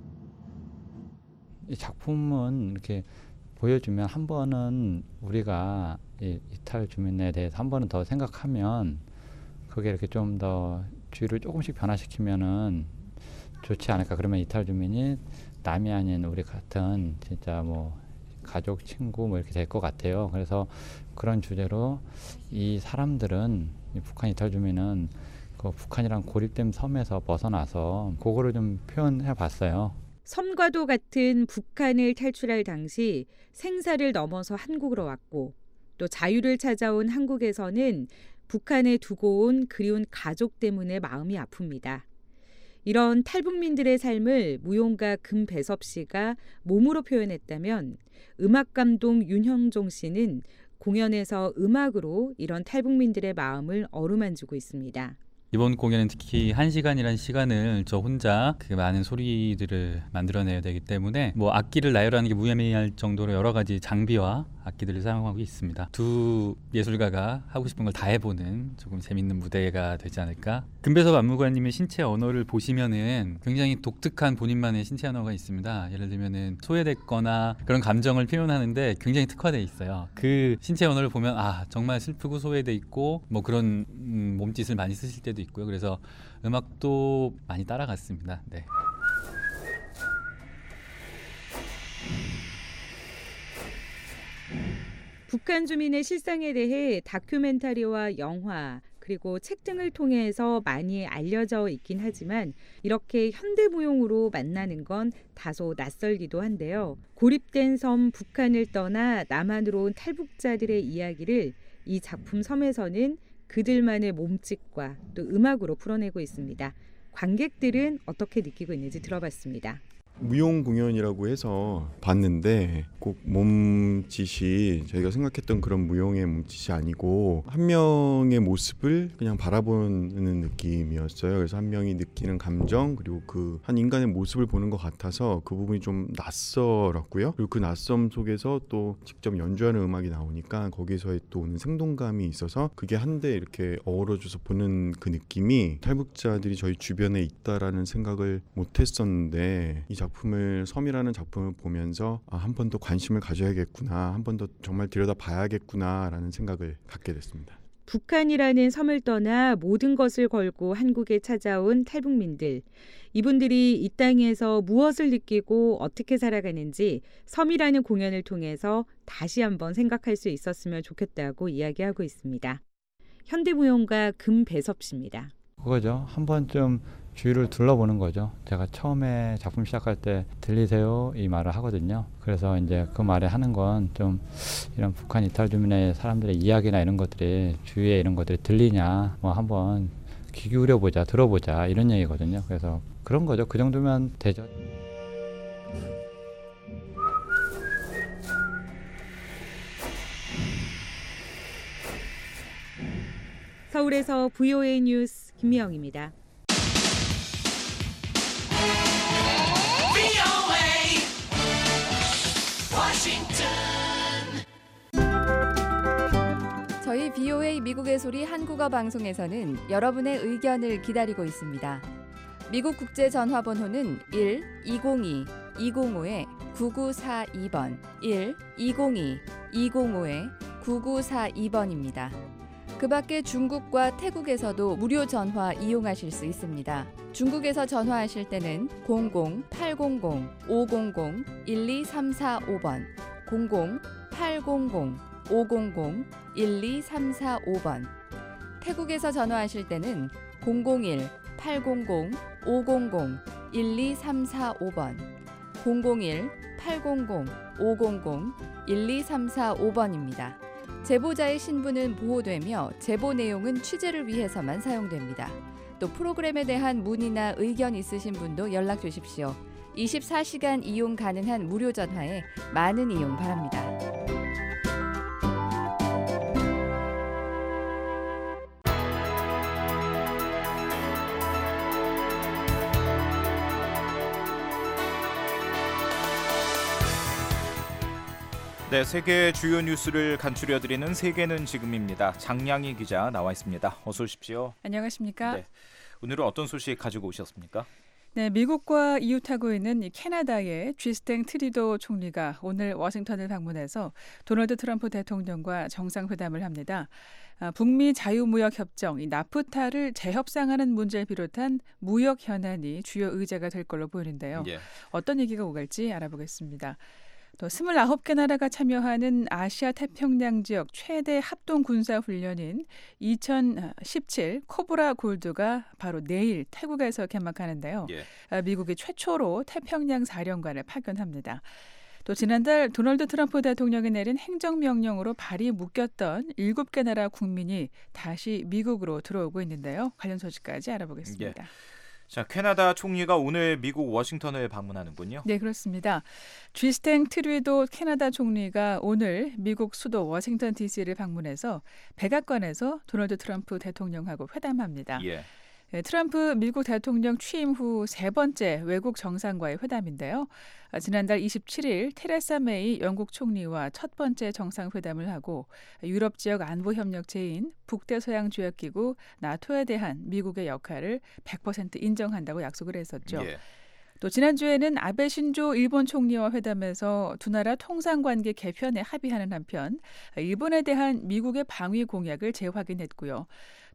S2: 이 작품은 이렇게 보여주면 한 번은 우리가 이 이탈 주민에 대해서 한 번은 더 생각하면 그게 이렇게 좀 더 주의를 조금씩 변화시키면은 좋지 않을까. 그러면 이탈 주민이 남이 아닌 우리 같은 진짜 뭐 가족, 친구 뭐 이렇게 될 것 같아요. 그래서 그런 주제로 이 사람들은 이 북한 이탈 주민은 그 북한이랑 고립된 섬에서 벗어나서 그거를 좀 표현해 봤어요.
S1: 섬과도 같은 북한을 탈출할 당시 생사를 넘어서 한국으로 왔고 또 자유를 찾아온 한국에서는 북한에 두고 온 그리운 가족 때문에 마음이 아픕니다. 이런 탈북민들의 삶을 무용가 금배섭 씨가 몸으로 표현했다면 음악감독 윤형종 씨는 공연에서 음악으로 이런 탈북민들의 마음을 어루만지고 있습니다.
S3: 이번 공연은 특히 한 시간이라는 시간을 저 혼자 그 많은 소리들을 만들어내야 되기 때문에 뭐 악기를 나열하는 게 무의미할 정도로 여러 가지 장비와 악기들을 사용하고 있습니다. 두 예술가가 하고 싶은 걸 다 해보는 조금 재밌는 무대가 되지 않을까. 금배섭 안무가님의 신체 언어를 보시면은 굉장히 독특한 본인만의 신체 언어가 있습니다. 예를 들면은 소외됐거나 그런 감정을 표현하는데 굉장히 특화되어 있어요. 그 신체 언어를 보면 아 정말 슬프고 소외돼 있고 뭐 그런 음, 몸짓을 많이 쓰실 때도 있고요. 그래서 음악도 많이 따라갔습니다. 네.
S1: 북한 주민의 실상에 대해 다큐멘터리와 영화 그리고 책 등을 통해서 많이 알려져 있긴 하지만 이렇게 현대무용으로 만나는 건 다소 낯설기도 한데요. 고립된 섬 북한을 떠나 남한으로 온 탈북자들의 이야기를 이 작품 섬에서는 그들만의 몸짓과 또 음악으로 풀어내고 있습니다. 관객들은 어떻게 느끼고 있는지 들어봤습니다.
S5: 무용 공연이라고 해서 봤는데 꼭 몸짓이 저희가 생각했던 그런 무용의 몸짓이 아니고 한 명의 모습을 그냥 바라보는 느낌이었어요. 그래서 한 명이 느끼는 감정 그리고 그 한 인간의 모습을 보는 것 같아서 그 부분이 좀 낯설었고요. 그리고 그 낯섦 속에서 또 직접 연주하는 음악이 나오니까 거기서의 또 오는 생동감이 있어서 그게 한데 이렇게 어우러져서 보는 그 느낌이 탈북자들이 저희 주변에 있다라는 생각을 못했었는데 이 작품을 섬이라는 작품을 보면서 아, 한 번 더 관심을 가져야겠구나, 한 번 더 정말 들여다봐야겠구나라는 생각을 갖게 됐습니다.
S1: 북한이라는 섬을 떠나 모든 것을 걸고 한국에 찾아온 탈북민들. 이분들이 이 땅에서 무엇을 느끼고 어떻게 살아가는지 섬이라는 공연을 통해서 다시 한번 생각할 수 있었으면 좋겠다고 이야기하고 있습니다. 현대무용가 금배섭 씨입니다.
S2: 그거죠. 한 번쯤 주위를 둘러보는 거죠. 제가 처음에 작품 시작할 때 들리세요 이 말을 하거든요. 그래서 이제 그 말에 하는 건 좀 이런 북한 이탈 주민의 사람들의 이야기나 이런 것들이 주위에 이런 것들이 들리냐 뭐 한번 귀 기울여 보자, 들어보자 이런 얘기거든요. 그래서 그런 거죠. 그 정도면 되죠.
S1: 서울에서 브이오에이 뉴스 김미영입니다.
S6: 저희 브이오에이 미국의 소리 한국어 방송에서는 여러분의 의견을 기다리고 있습니다. 미국 국제 전화번호는 일 이공이 이공오 구구사이 번 일 이공이 이공오 구구사이 번입니다. 그 밖에 중국과 태국에서도 무료 전화 이용하실 수 있습니다. 중국에서 전화하실 때는 공공 팔공공 오공공 일이삼사오 번 공공 팔공공 오공공 일이삼사오 번 태국에서 전화하실 때는 공공일 팔공공 오공공 일이삼사오 번 공공일 팔공공 오공공 일이삼사오 번입니다. 제보자의 신분은 보호되며 제보 내용은 취재를 위해서만 사용됩니다. 또 프로그램에 대한 문의나 의견 있으신 분도 연락 주십시오. 이십사 시간 이용 가능한 무료 전화에 많은 이용 바랍니다.
S4: 네, 세계 주요 뉴스를 간추려드리는 세계는 지금입니다. 장량희 기자 나와 있습니다. 어서 오십시오.
S7: 안녕하십니까?
S4: 네, 오늘은 어떤 소식 가지고 오셨습니까?
S7: 네, 미국과 이웃하고 있는 이 캐나다의 주스틴 트루도 총리가 오늘 워싱턴을 방문해서 도널드 트럼프 대통령과 정상회담을 합니다. 아, 북미 자유무역협정, 이 나프타를 재협상하는 문제를 비롯한 무역 현안이 주요 의제가 될 걸로 보이는데요. 예. 어떤 얘기가 오갈지 알아보겠습니다. 또 스물아홉 개 나라가 참여하는 아시아 태평양 지역 최대 합동 군사 훈련인 이천십칠 코브라 골드가 바로 내일 태국에서 개막하는데요. 예. 미국이 최초로 태평양 사령관을 파견합니다. 또 지난달 도널드 트럼프 대통령이 내린 행정명령으로 발이 묶였던 일곱 개 나라 국민이 다시 미국으로 들어오고 있는데요. 관련 소식까지 알아보겠습니다. 예.
S4: 자, 캐나다 총리가 오늘 미국 워싱턴을 방문하는군요.
S7: 네, 그렇습니다. 주스틴 트루도 캐나다 총리가 오늘 미국 수도 워싱턴 디씨를 방문해서 백악관에서 도널드 트럼프 대통령하고 회담합니다. 예. 네, 트럼프 미국 대통령 취임 후 세 번째 외국 정상과의 회담인데요. 지난달 이십칠 일 테레사 메이 영국 총리와 첫 번째 정상회담을 하고 유럽 지역 안보협력체인 북대서양조약기구 나토에 대한 미국의 역할을 백 퍼센트 인정한다고 약속을 했었죠. 예. 또 지난주에는 아베 신조 일본 총리와 회담에서 두 나라 통상관계 개편에 합의하는 한편 일본에 대한 미국의 방위 공약을 재확인했고요.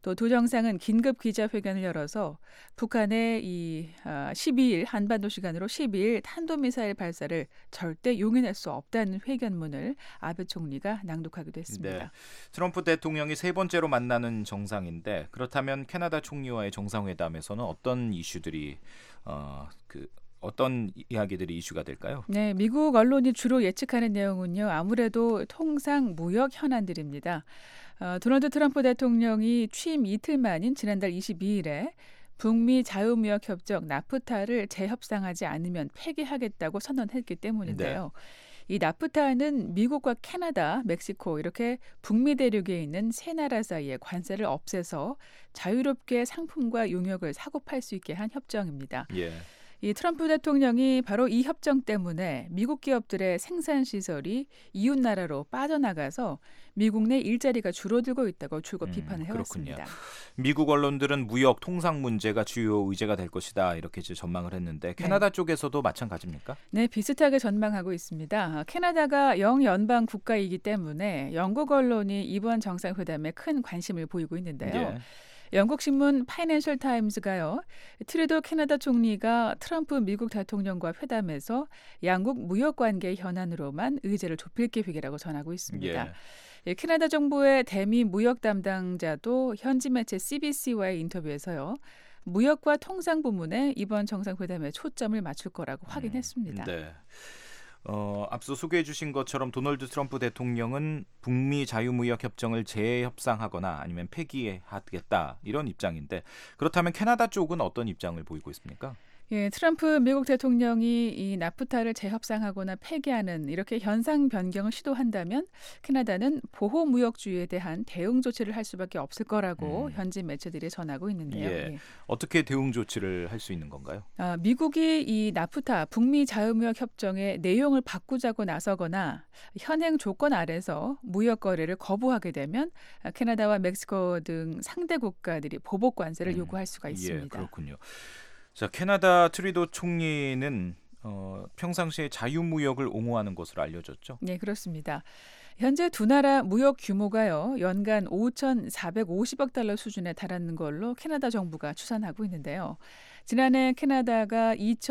S7: 또 두 정상은 긴급 기자회견을 열어서 북한의 이 십이 일 한반도 시간으로 십이 일 탄도미사일 발사를 절대 용인할 수 없다는 회견문을 아베 총리가 낭독하기도 했습니다.
S4: 네. 트럼프 대통령이 세 번째로 만나는 정상인데 그렇다면 캐나다 총리와의 정상회담에서는 어떤 이슈들이 어, 그 어떤 이야기들이 이슈가 될까요?
S7: 네, 미국 언론이 주로 예측하는 내용은요. 아무래도 통상 무역 현안들입니다. 어, 도널드 트럼프 대통령이 취임 이틀 만인 지난달 이십이 일에 북미 자유무역협정 나프타를 재협상하지 않으면 폐기하겠다고 선언했기 때문인데요. 네. 이 나프타는 미국과 캐나다, 멕시코 이렇게 북미 대륙에 있는 세 나라 사이에 관세를 없애서 자유롭게 상품과 용역을 사고 팔 수 있게 한 협정입니다.
S4: 예.
S7: 이 트럼프 대통령이 바로 이 협정 때문에 미국 기업들의 생산 시설이 이웃 나라로 빠져나가서 미국 내 일자리가 줄어들고 있다고 줄곧 비판을 해왔습니다.
S4: 그렇군요. 미국 언론들은 무역 통상 문제가 주요 의제가 될 것이다 이렇게 이제 전망을 했는데 캐나다 네. 쪽에서도 마찬가지입니까?
S7: 네, 비슷하게 전망하고 있습니다. 캐나다가 영연방 국가이기 때문에 영국 언론이 이번 정상회담에 큰 관심을 보이고 있는데요. 예. 영국 신문 파이낸셜 타임스가요. 트루도 캐나다 총리가 트럼프 미국 대통령과 회담에서 양국 무역 관계 현안으로만 의제를 좁힐 계획이라고 전하고 있습니다. 예. 캐나다 정부의 대미 무역 담당자도 현지 매체 씨비씨와의 인터뷰에서요. 무역과 통상 부문에 이번 정상회담에 초점을 맞출 거라고 확인했습니다.
S4: 음, 네. 어, 앞서 소개해 주신 것처럼 도널드 트럼프 대통령은 북미 자유무역 협정을 재협상하거나 아니면 폐기하겠다 이런 입장인데 그렇다면 캐나다 쪽은 어떤 입장을 보이고 있습니까?
S7: 예, 트럼프 미국 대통령이 이 나프타를 재협상하거나 폐기하는 이렇게 현상 변경을 시도한다면 캐나다는 보호무역주의에 대한 대응 조치를 할 수밖에 없을 거라고 음. 현지 매체들이 전하고 있는데요.
S4: 예. 예. 어떻게 대응 조치를 할 수 있는 건가요?
S7: 아, 미국이 이 나프타 북미 자유무역 협정의 내용을 바꾸자고 나서거나 현행 조건 아래서 무역 거래를 거부하게 되면 캐나다와 멕시코 등 상대 국가들이 보복 관세를 음. 요구할 수가 있습니다.
S4: 예, 그렇군요. 자, 캐나다 트루도 총리는 어, 평상시에 자유무역을 옹호하는 것으로 알려졌죠?
S7: 네, 그렇습니다. 현재 두 나라 무역 규모가요. 연간 오천사백오십억 달러 수준에 달하는 걸로 캐나다 정부가 추산하고 있는데요. 지난해 캐나다가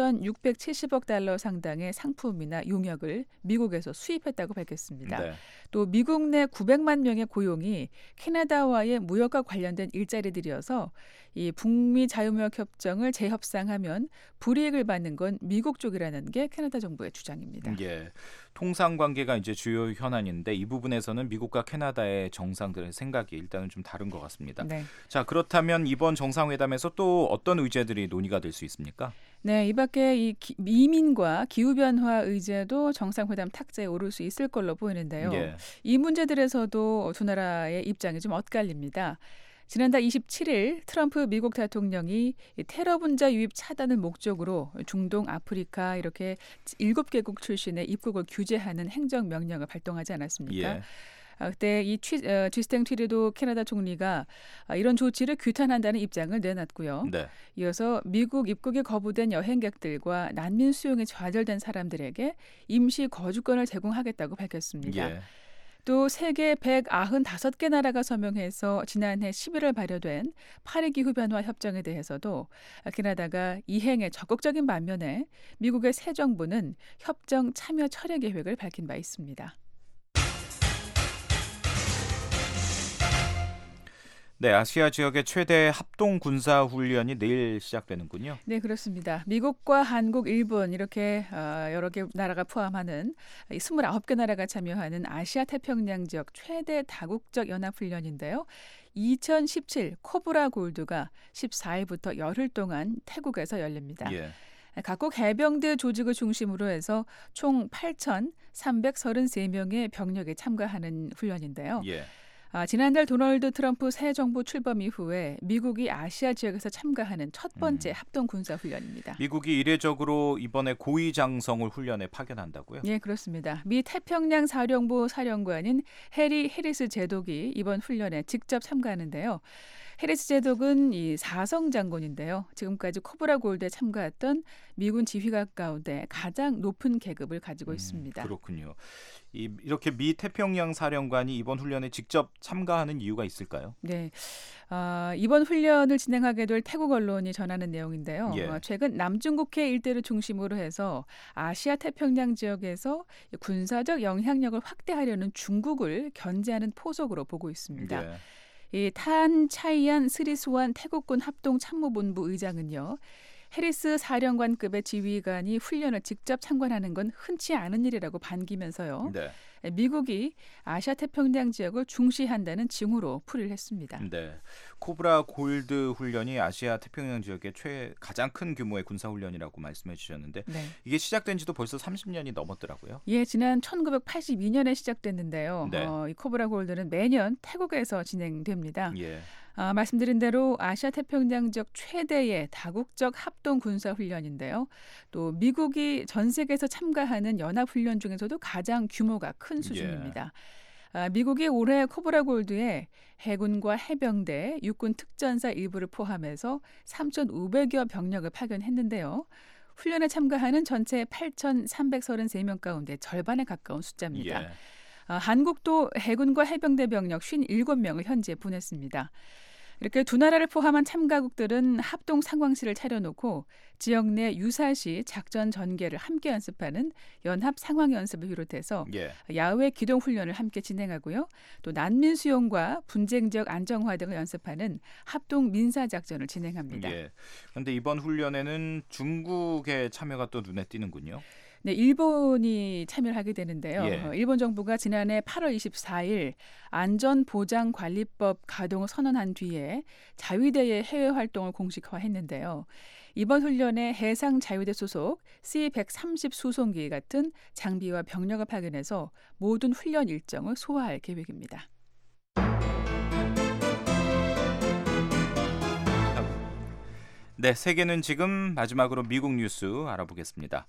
S7: 이천육백칠십억 달러 상당의 상품이나 용역을 미국에서 수입했다고 밝혔습니다. 네. 또 미국 내 구백만 명의 고용이 캐나다와의 무역과 관련된 일자리들이어서 이 북미 자유무역 협정을 재협상하면 불이익을 받는 건 미국 쪽이라는 게 캐나다 정부의 주장입니다.
S4: 예, 통상 관계가 이제 주요 현안인데 이 부분에서는 미국과 캐나다의 정상들의 생각이 일단은 좀 다른 것 같습니다. 네. 자, 그렇다면 이번 정상회담에서 또 어떤 의제들이 논의가 될 수 있습니까?
S7: 네, 이밖에 이 기, 이민과 기후변화 의제도 정상회담 탁자에 오를 수 있을 걸로 보이는데요. 예. 이 문제들에서도 두 나라의 입장이 좀 엇갈립니다. 지난달 이십칠 일 트럼프 미국 대통령이 테러 분자 유입 차단을 목적으로 중동, 아프리카 이렇게 일곱 개국 출신의 입국을 규제하는 행정명령을 발동하지 않았습니까? 예. 그때 이 취, 어, 주스탱 트루도 캐나다 총리가 이런 조치를 규탄한다는 입장을 내놨고요. 네. 이어서 미국 입국이 거부된 여행객들과 난민 수용에 좌절된 사람들에게 임시 거주권을 제공하겠다고 밝혔습니다. 예. 또 세계 백구십오 개 나라가 서명해서 지난해 십일월 발효된 파리 기후변화 협정에 대해서도 캐나다가 이행에 적극적인 반면에 미국의 새 정부는 협정 참여 철회 계획을 밝힌 바 있습니다.
S4: 네, 아시아 지역의 최대 합동 군사 훈련이 내일 시작되는군요.
S7: 네, 그렇습니다. 미국과 한국, 일본 이렇게 여러 개 나라가 포함하는 이십구 개 나라가 참여하는 아시아 태평양 지역 최대 다국적 연합 훈련인데요. 이천십칠 코브라 골드가 십사 일부터 열흘 동안 태국에서 열립니다. 예. 각국 해병대 조직을 중심으로 해서 총 팔천삼백삼십삼 명의 병력이 참가하는 훈련인데요. 예. 아, 지난달 도널드 트럼프 새 정부 출범 이후에 미국이 아시아 지역에서 참가하는 첫 번째 음. 합동 군사 훈련입니다.
S4: 미국이 이례적으로 이번에 고위장성을 훈련에 파견한다고요?
S7: 네, 그렇습니다. 미 태평양 사령부 사령관인 해리 해리스 제독이 이번 훈련에 직접 참가하는데요. 해리스 제독은 이 사성 장군인데요. 지금까지 코브라 골드에 참가했던 미군 지휘관 가운데 가장 높은 계급을 가지고
S4: 음,
S7: 있습니다.
S4: 그렇군요. 이, 이렇게 미 태평양 사령관이 이번 훈련에 직접 참가하는 이유가 있을까요?
S7: 네, 어, 이번 훈련을 진행하게 될 태국 언론이 전하는 내용인데요.
S4: 예.
S7: 어, 최근 남중국해 일대를 중심으로 해서 아시아 태평양 지역에서 군사적 영향력을 확대하려는 중국을 견제하는 포석으로 보고 있습니다.
S4: 예.
S7: 이 탄 차이안 스리수완 태국군 합동참모본부 의장은요. 해리스 사령관급의 지휘관이 훈련을 직접 참관하는 건 흔치 않은 일이라고 반기면서요.
S4: 네.
S7: 미국이 아시아 태평양 지역을 중시한다는 징후로 풀이를 했습니다.
S4: 네, 코브라 골드 훈련이 아시아 태평양 지역의 최 가장 큰 규모의 군사 훈련이라고 말씀해 주셨는데
S7: 네.
S4: 이게 시작된 지도 벌써 삼십 년이 넘었더라고요.
S7: 예, 지난 천구백팔십이 년에 시작됐는데요.
S4: 네.
S7: 어, 이 코브라 골드는 매년 태국에서 진행됩니다.
S4: 예.
S7: 아, 말씀드린 대로 아시아 태평양 지역 최대의 다국적 합동 군사 훈련인데요. 또 미국이 전 세계에서 참가하는 연합 훈련 중에서도 가장 규모가 큰 수준입니다. 예. 아, 미국이 올해 코브라 골드에 해군과 해병대, 육군 특전사 일부를 포함해서 삼천오백여 병력을 파견했는데요. 훈련에 참가하는 전체 팔천삼백삼십삼 명 가운데 절반에 가까운 숫자입니다.
S4: 예.
S7: 아, 한국도 해군과 해병대 병력 오십칠 명을 현재 보냈습니다. 이렇게 두 나라를 포함한 참가국들은 합동 상황실을 차려놓고 지역 내 유사시 작전 전개를 함께 연습하는 연합 상황 연습을 비롯해서
S4: 예.
S7: 야외 기동 훈련을 함께 진행하고요. 또 난민 수용과 분쟁 지역 안정화 등을 연습하는 합동 민사 작전을 진행합니다.
S4: 예. 그런데 이번 훈련에는 중국의 참여가 또 눈에 띄는군요.
S7: 네, 일본이 참여를 하게 되는데요.
S4: 예.
S7: 어, 일본 정부가 지난해 팔월 이십사일 안전보장관리법 가동을 선언한 뒤에 자위대의 해외 활동을 공식화했는데요. 이번 훈련에 해상자위대 소속 씨 백삼십 수송기 같은 장비와 병력을 파견해서 모든 훈련 일정을 소화할 계획입니다.
S4: 네, 세계는 지금 마지막으로 미국 뉴스 알아보겠습니다.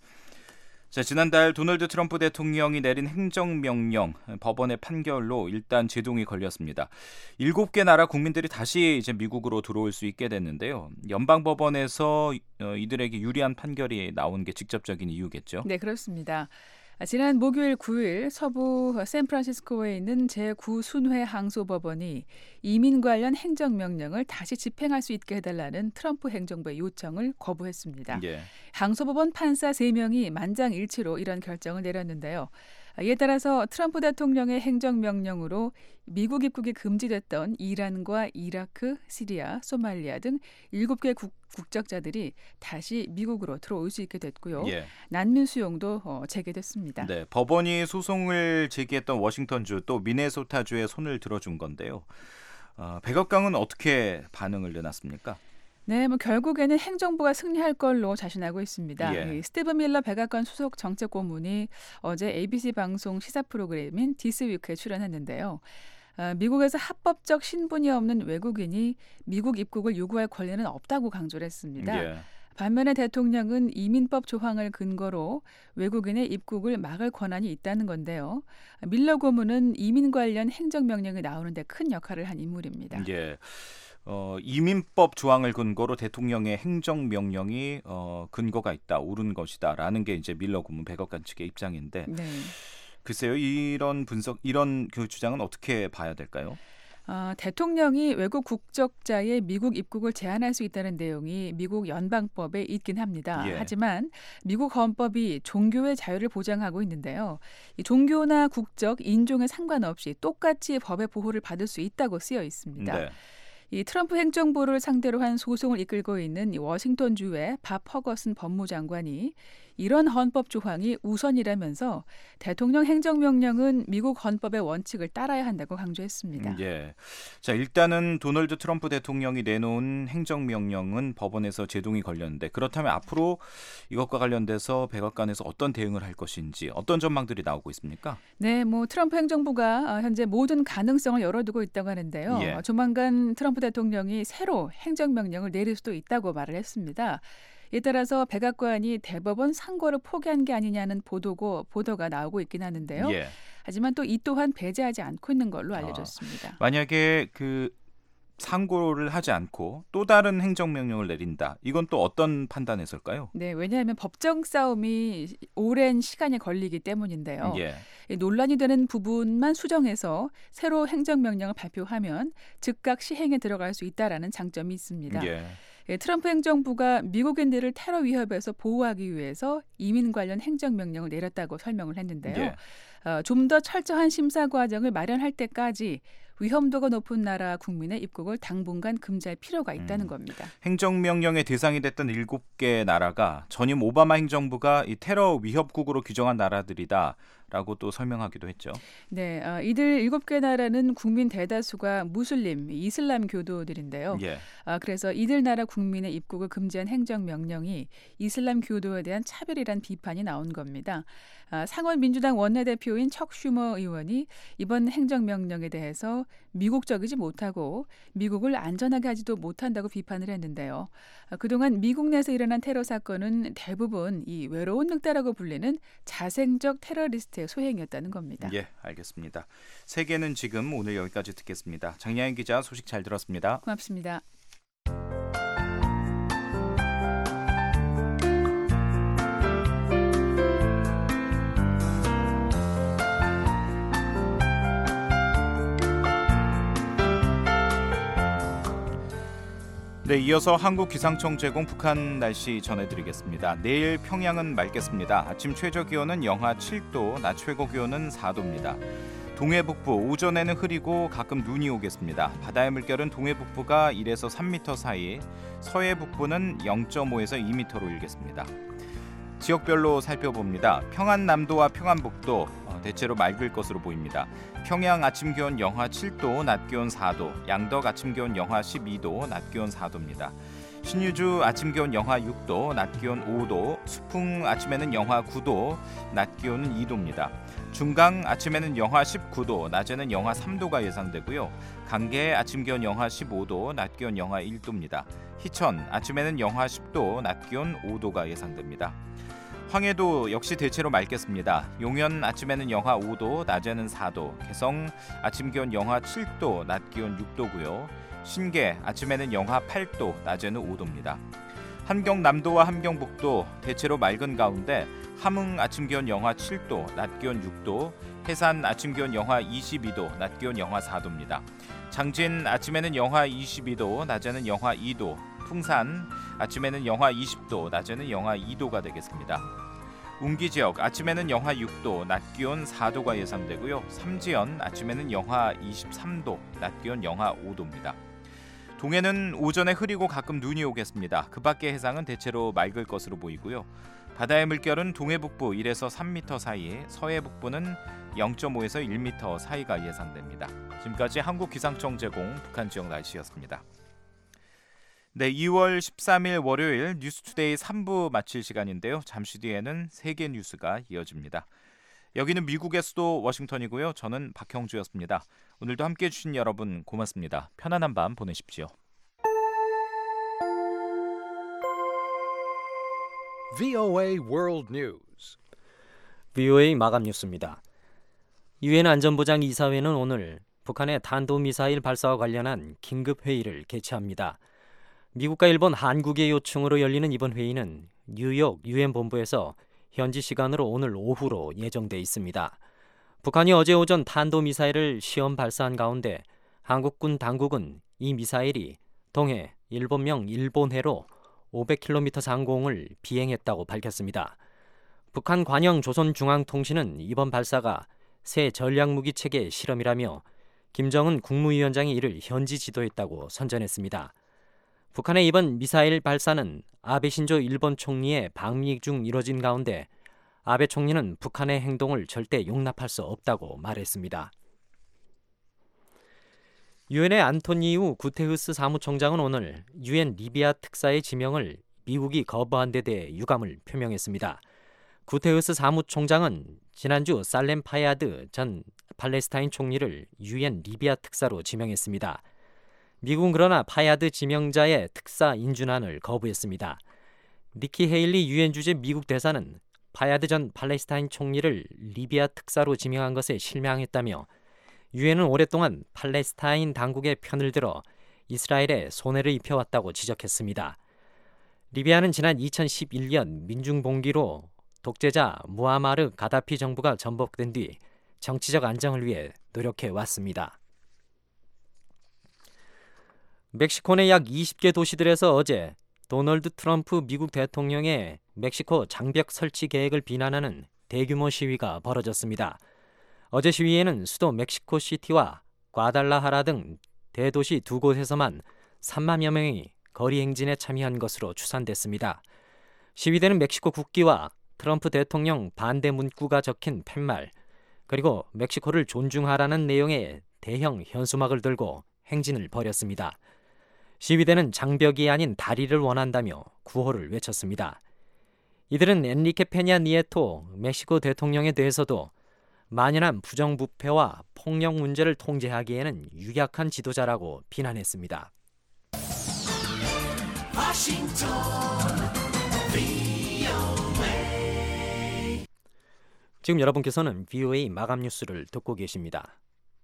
S4: 자, 지난달 도널드 트럼프 대통령이 내린 행정명령, 법원의 판결로 일단 제동이 걸렸습니다. 일곱 개 나라 국민들이 다시 이제 미국으로 들어올 수 있게 됐는데요. 연방법원에서 이들에게 유리한 판결이 나온 게 직접적인 이유겠죠?
S7: 네, 그렇습니다. 지난 목요일 구일 서부 샌프란시스코에 있는 제구 순회 항소법원이 이민 관련 행정명령을 다시 집행할 수 있게 해달라는 트럼프 행정부의 요청을 거부했습니다.
S4: 예.
S7: 항소법원 판사 세 명이 만장일치로 이런 결정을 내렸는데요. 이에 따라서 트럼프 대통령의 행정명령으로 미국 입국이 금지됐던 이란과 이라크, 시리아, 소말리아 등 일곱 개 국, 국적자들이 다시 미국으로 들어올 수 있게 됐고요.
S4: 예.
S7: 난민 수용도 어, 재개됐습니다.
S4: 네, 법원이 소송을 제기했던 워싱턴주 또 미네소타주에 손을 들어준 건데요. 어, 백악관은 어떻게 반응을 내놨습니까?
S7: 네, 뭐 결국에는 행정부가 승리할 걸로 자신하고 있습니다.
S4: 예.
S7: 이 스티븐 밀러 백악관 수석 정책고문이 어제 에이비씨 방송 시사 프로그램인 디스위크에 출연했는데요. 어, 미국에서 합법적 신분이 없는 외국인이 미국 입국을 요구할 권리는 없다고 강조를 했습니다.
S4: 예.
S7: 반면에 대통령은 이민법 조항을 근거로 외국인의 입국을 막을 권한이 있다는 건데요. 밀러 고문은 이민 관련 행정명령이 나오는데 큰 역할을 한 인물입니다.
S4: 예. 어, 이민법 조항을 근거로 대통령의 행정명령이 어, 근거가 있다, 옳은 것이다라는 게 이제 밀러 고문 백악관 측의 입장인데,
S7: 네.
S4: 글쎄요, 이런 분석, 이런 그 주장은 어떻게 봐야 될까요?
S7: 어, 대통령이 외국 국적자의 미국 입국을 제한할 수 있다는 내용이 미국 연방법에 있긴 합니다.
S4: 예.
S7: 하지만 미국 헌법이 종교의 자유를 보장하고 있는데요. 이 종교나 국적, 인종에 상관없이 똑같이 법의 보호를 받을 수 있다고 쓰여 있습니다.
S4: 네.
S7: 이 트럼프 행정부를 상대로 한 소송을 이끌고 있는 이 워싱턴주의 밥 허거슨 법무장관이 이런 헌법 조항이 우선이라면서 대통령 행정명령은 미국 헌법의 원칙을 따라야 한다고 강조했습니다.
S4: 예. 자, 일단은 도널드 트럼프 대통령이 내놓은 행정명령은 법원에서 제동이 걸렸는데, 그렇다면 앞으로 이것과 관련돼서 백악관에서 어떤 대응을 할 것인지, 어떤 전망들이 나오고 있습니까?
S7: 네, 뭐 트럼프 행정부가 현재 모든 가능성을 열어두고 있다고 하는데요.
S4: 예.
S7: 조만간 트럼프 대통령이 새로 행정명령을 내릴 수도 있다고 말을 했습니다. 이에 따라서 백악관이 대법원 상고를 포기한 게 아니냐는 보도고 보도가 나오고 있긴 하는데요.
S4: 예.
S7: 하지만 또 이 또한 배제하지 않고 있는 걸로 알려졌습니다.
S4: 아, 만약에 그 상고를 하지 않고 또 다른 행정명령을 내린다. 이건 또 어떤 판단에서일까요?
S7: 네, 왜냐하면 법정 싸움이 오랜 시간이 걸리기 때문인데요.
S4: 예.
S7: 논란이 되는 부분만 수정해서 새로 행정명령을 발표하면 즉각 시행에 들어갈 수 있다라는 장점이 있습니다.
S4: 예.
S7: 예, 트럼프 행정부가 미국인들을 테러 위협에서 보호하기 위해서 이민 관련 행정명령을 내렸다고 설명을 했는데요.
S4: 예.
S7: 어, 좀 더 철저한 심사 과정을 마련할 때까지 위험도가 높은 나라 국민의 입국을 당분간 금지할 필요가 있다는
S4: 음.
S7: 겁니다.
S4: 행정명령의 대상이 됐던 일곱 개 나라가 전임 오바마 행정부가 이 테러 위협국으로 규정한 나라들이다라고 또 설명하기도 했죠.
S7: 네, 어, 이들 일곱 개 나라는 국민 대다수가 무슬림, 이슬람 교도들인데요.
S4: 예.
S7: 어, 그래서 이들 나라 국민의 입국을 금지한 행정명령이 이슬람 교도에 대한 차별이란 비판이 나온 겁니다. 아, 상원 민주당 원내대표인 척 슈머 의원이 이번 행정명령에 대해서 미국적이지 못하고 미국을 안전하게 하지도 못한다고 비판을 했는데요. 아, 그동안 미국 내에서 일어난 테러 사건은 대부분 이 외로운 늑대라고 불리는 자생적 테러리스트의 소행이었다는 겁니다.
S4: 예, 알겠습니다. 세계는 지금 오늘 여기까지 듣겠습니다. 장량희 기자 소식 잘 들었습니다.
S7: 고맙습니다.
S4: 네, 이어서 한국기상청 제공 북한 날씨 전해드리겠습니다. 내일 평양은 맑겠습니다. 아침 최저기온은 영하 칠 도, 낮 최고기온은 사 도입니다. 동해북부 오전에는 흐리고 가끔 눈이 오겠습니다. 바다의 물결은 동해북부가 일에서 삼 미터 사이, 서해북부는 영 점 오에서 이 미터로 일겠습니다. 지역별로 살펴봅니다. 평안남도와 평안북도 대체로 맑을 것으로 보입니다. 평양 아침 기온 영하 칠 도, 낮 기온 사 도, 양덕 아침 기온 영하 십이 도, 낮 기온 사 도입니다. 신유주 아침 기온 영하 육 도, 낮 기온 오 도, 수풍 아침에는 영하 구 도, 낮 기온은 이 도입니다. 중강 아침에는 영하 십구 도, 낮에는 영하 삼 도가 예상되고요. 강계 아침 기온 영하 십오 도, 낮 기온 영하 일 도입니다. 희천 아침에는 영하 십 도, 낮 기온 오 도가 예상됩니다. 황해도 역시 대체로 맑겠습니다. 용현 아침에는 영하 오 도, 낮에는 사 도, 개성 아침 기온 영하 칠 도, 낮 기온 육 도고요. 신계 아침에는 영하 팔 도, 낮에는 오 도입니다. 함경남도와 함경북도 대체로 맑은 가운데 함흥 아침 기온 영하 칠 도, 낮 기온 육 도, 해산 아침 기온 영하 이십이 도, 낮 기온 영하 사 도입니다. 장진 아침에는 영하 이십이 도, 낮에는 영하 이 도, 풍산 아침에는 영하 이십 도, 낮에는 영하 이 도가 되겠습니다. 운기 지역 아침에는 영하 육 도, 낮 기온 사 도가 예상되고요. 삼지연 아침에는 영하 이십삼 도, 낮 기온 영하 오 도입니다. 동해는 오전에 흐리고 가끔 눈이 오겠습니다. 그 밖의 해상은 대체로 맑을 것으로 보이고요. 바다의 물결은 동해북부 일에서 삼 미터 사이, 서해북부는 영 점 오에서 일 미터 사이가 예상됩니다. 지금까지 한국기상청 제공 북한 지역 날씨였습니다. 네, 이월 십삼일 월요일 뉴스투데이 삼 부 마칠 시간인데요. 잠시 뒤에는 세계 뉴스가 이어집니다. 여기는 미국의 수도 워싱턴이고요. 저는 박형주였습니다. 오늘도 함께해 주신 여러분 고맙습니다. 편안한 밤 보내십시오.
S8: 브이오에이 World News.
S9: 브이오에이 마감 뉴스입니다. 유엔 안전보장 이사회는 오늘 북한의 탄도미사일 발사와 관련한 긴급 회의를 개최합니다. 미국과 일본, 한국의 요청으로 열리는 이번 회의는 뉴욕 유엔 본부에서 현지 시간으로 오늘 오후로 예정돼 있습니다. 북한이 어제 오전 탄도미사일을 시험 발사한 가운데 한국군 당국은 이 미사일이 동해 일본명 일본해로 오백 킬로미터 상공을 비행했다고 밝혔습니다. 북한 관영 조선중앙통신은 이번 발사가 새 전략무기 체계 실험이라며 김정은 국무위원장이 이를 현지 지도했다고 선전했습니다. 북한의 이번 미사일 발사는 아베 신조 일본 총리의 방미 중 이뤄진 가운데 아베 총리는 북한의 행동을 절대 용납할 수 없다고 말했습니다. 유엔의 안토니우 구테흐스 사무총장은 오늘 유엔 리비아 특사의 지명을 미국이 거부한 데 대해 유감을 표명했습니다. 구테흐스 사무총장은 지난주 살렘 파야드 전 팔레스타인 총리를 유엔 리비아 특사로 지명했습니다. 미국은 그러나 파야드 지명자의 특사 인준안을 거부했습니다. 니키 헤일리 유엔 주재 미국 대사는 파야드 전 팔레스타인 총리를 리비아 특사로 지명한 것에 실망했다며 유엔은 오랫동안 팔레스타인 당국의 편을 들어 이스라엘에 손해를 입혀왔다고 지적했습니다. 리비아는 지난 이천십일 년 민중봉기로 독재자 무아마르 가다피 정부가 전복된 뒤 정치적 안정을 위해 노력해 왔습니다. 멕시코 내 약 이십 개 도시들에서 어제 도널드 트럼프 미국 대통령의 멕시코 장벽 설치 계획을 비난하는 대규모 시위가 벌어졌습니다. 어제 시위에는 수도 멕시코시티와 과달라하라 등 대도시 두 곳에서만 삼만여 명이 거리 행진에 참여한 것으로 추산됐습니다. 시위대는 멕시코 국기와 트럼프 대통령 반대 문구가 적힌 팻말, 그리고 멕시코를 존중하라는 내용의 대형 현수막을 들고 행진을 벌였습니다. 시위대는 장벽이 아닌 다리를 원한다며 구호를 외쳤습니다. 이들은 엔리케 페냐 니에토 멕시코 대통령에 대해서도 만연한 부정부패와 폭력 문제를 통제하기에는 유약한 지도자라고 비난했습니다. 워싱턴 브이오에이. 지금 여러분께서는 브이오에이 마감 뉴스를 듣고 계십니다.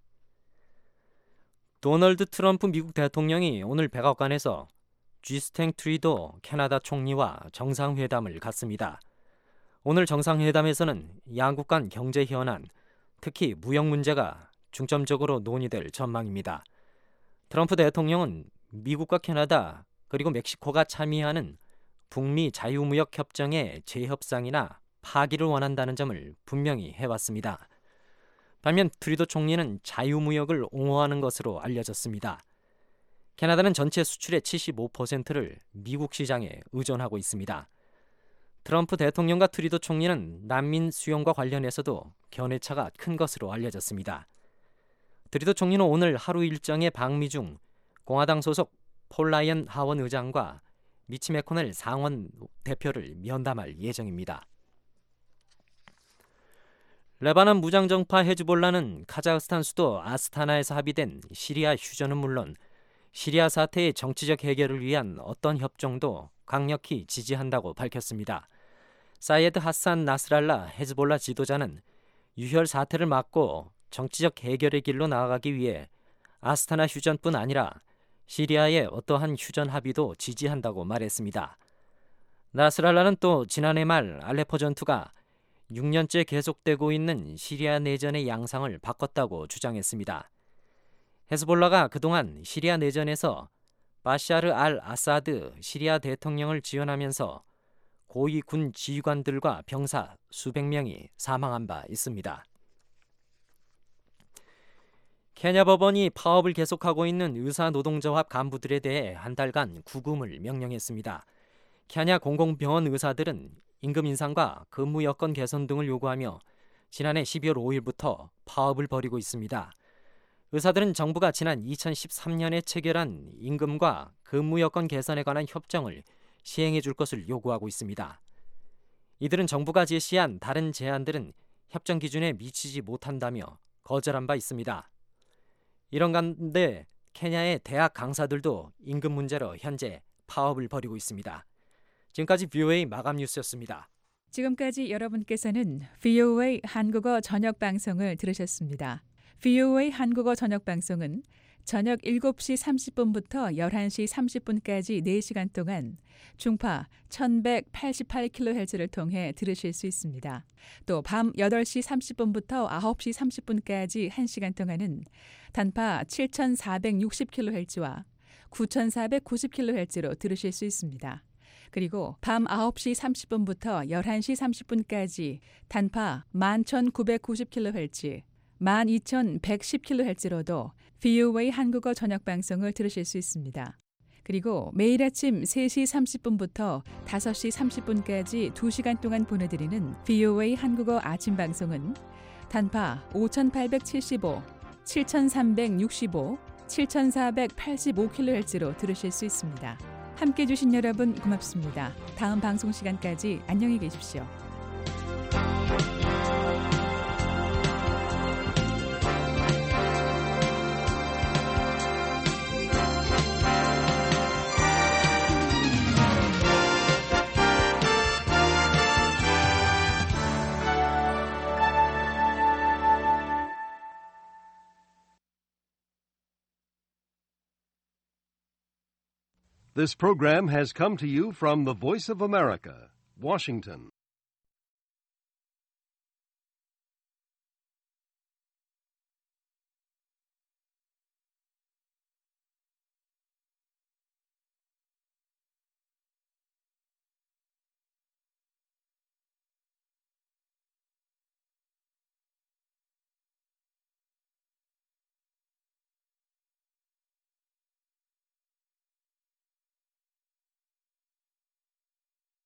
S9: 도널드 트럼프 미국 대통령이 오늘 백악관에서 주스틴 트루도 캐나다 총리와 정상회담을 갖습니다. 오늘 정상회담에서는 양국 간 경제 현안, 특히 무역 문제가 중점적으로 논의될 전망입니다. 트럼프 대통령은 미국과 캐나다 그리고 멕시코가 참여하는 북미 자유무역 협정의 재협상이나 파기를 원한다는 점을 분명히 해왔습니다. 반면 트루도 총리는 자유무역을 옹호하는 것으로 알려졌습니다. 캐나다는 전체 수출의 칠십오 퍼센트를 미국 시장에 의존하고 있습니다. 트럼프 대통령과 트루도 총리는 난민 수용과 관련해서도 견해차가 큰 것으로 알려졌습니다. 트루도 총리는 오늘 하루 일정의 방미 중 공화당 소속 폴 라이언 하원 의장과 미치 매코넬 상원 대표를 면담할 예정입니다. 레바논 무장정파 헤즈볼라는 카자흐스탄 수도 아스타나에서 합의된 시리아 휴전은 물론 시리아 사태의 정치적 해결을 위한 어떤 협정도 강력히 지지한다고 밝혔습니다. 사이에드 하산 나스랄라 헤즈볼라 지도자는 유혈 사태를 막고 정치적 해결의 길로 나아가기 위해 아스타나 휴전뿐 아니라 시리아의 어떠한 휴전 합의도 지지한다고 말했습니다. 나스랄라는 또 지난해 말 알레포 전투가 육 년째 계속되고 있는 시리아 내전의 양상을 바꿨다고 주장했습니다. 헤즈볼라가 그동안 시리아 내전에서 바샤르 알 아사드 시리아 대통령을 지원하면서 고위 군 지휘관들과 병사 수백 명이 사망한 바 있습니다. 케냐 법원이 파업을 계속하고 있는 의사노동조합 간부들에 대해 한 달간 구금을 명령했습니다. 케냐 공공병원 의사들은 임금 인상과 근무 여건 개선 등을 요구하며 지난해 십이월 오일부터 파업을 벌이고 있습니다. 의사들은 정부가 지난 이천십삼 년에 체결한 임금과 근무 여건 개선에 관한 협정을 시행해 줄 것을 요구하고 있습니다. 이들은 정부가 제시한 다른 제안들은 협정 기준에 미치지 못한다며 거절한 바 있습니다. 이런 가운데 케냐의 대학 강사들도 임금 문제로 현재 파업을 벌이고 있습니다. 지금까지 브이오에이 마감 뉴스였습니다.
S1: 지금까지 여러분께서는 브이오에이 한국어 저녁 방송을 들으셨습니다. 브이오에이 한국어 저녁 방송은 저녁 일곱 시 삼십 분부터 열한 시 삼십 분까지 네 시간 동안 중파 천백팔십팔 킬로헤르츠를 통해 들으실 수 있습니다. 또 밤 여덟 시 삼십 분부터 아홉 시 삼십 분까지 한 시간 동안은 단파 칠천사백육십 킬로헤르츠와 구천사백구십 킬로헤르츠로 들으실 수 있습니다. 그리고 밤 아홉 시 삼십 분부터 열한 시 삼십 분까지 단파 만 천구백구십 킬로헤르츠, 만 이천백십 킬로헤르츠로도 브이오에이 한국어 저녁 방송을 들으실 수 있습니다. 그리고 매일 아침 세 시 삼십 분부터 다섯 시 삼십 분까지 두 시간 동안 보내드리는 브이오에이 한국어 아침 방송은 단파 오천팔백칠십오, 칠천삼백육십오, 칠천사백팔십오 킬로헤르츠로 들으실 수 있습니다. 함께해 주신 여러분 고맙습니다. 다음 방송 시간까지 안녕히 계십시오.
S8: This program has come to you from the Voice of America, Washington.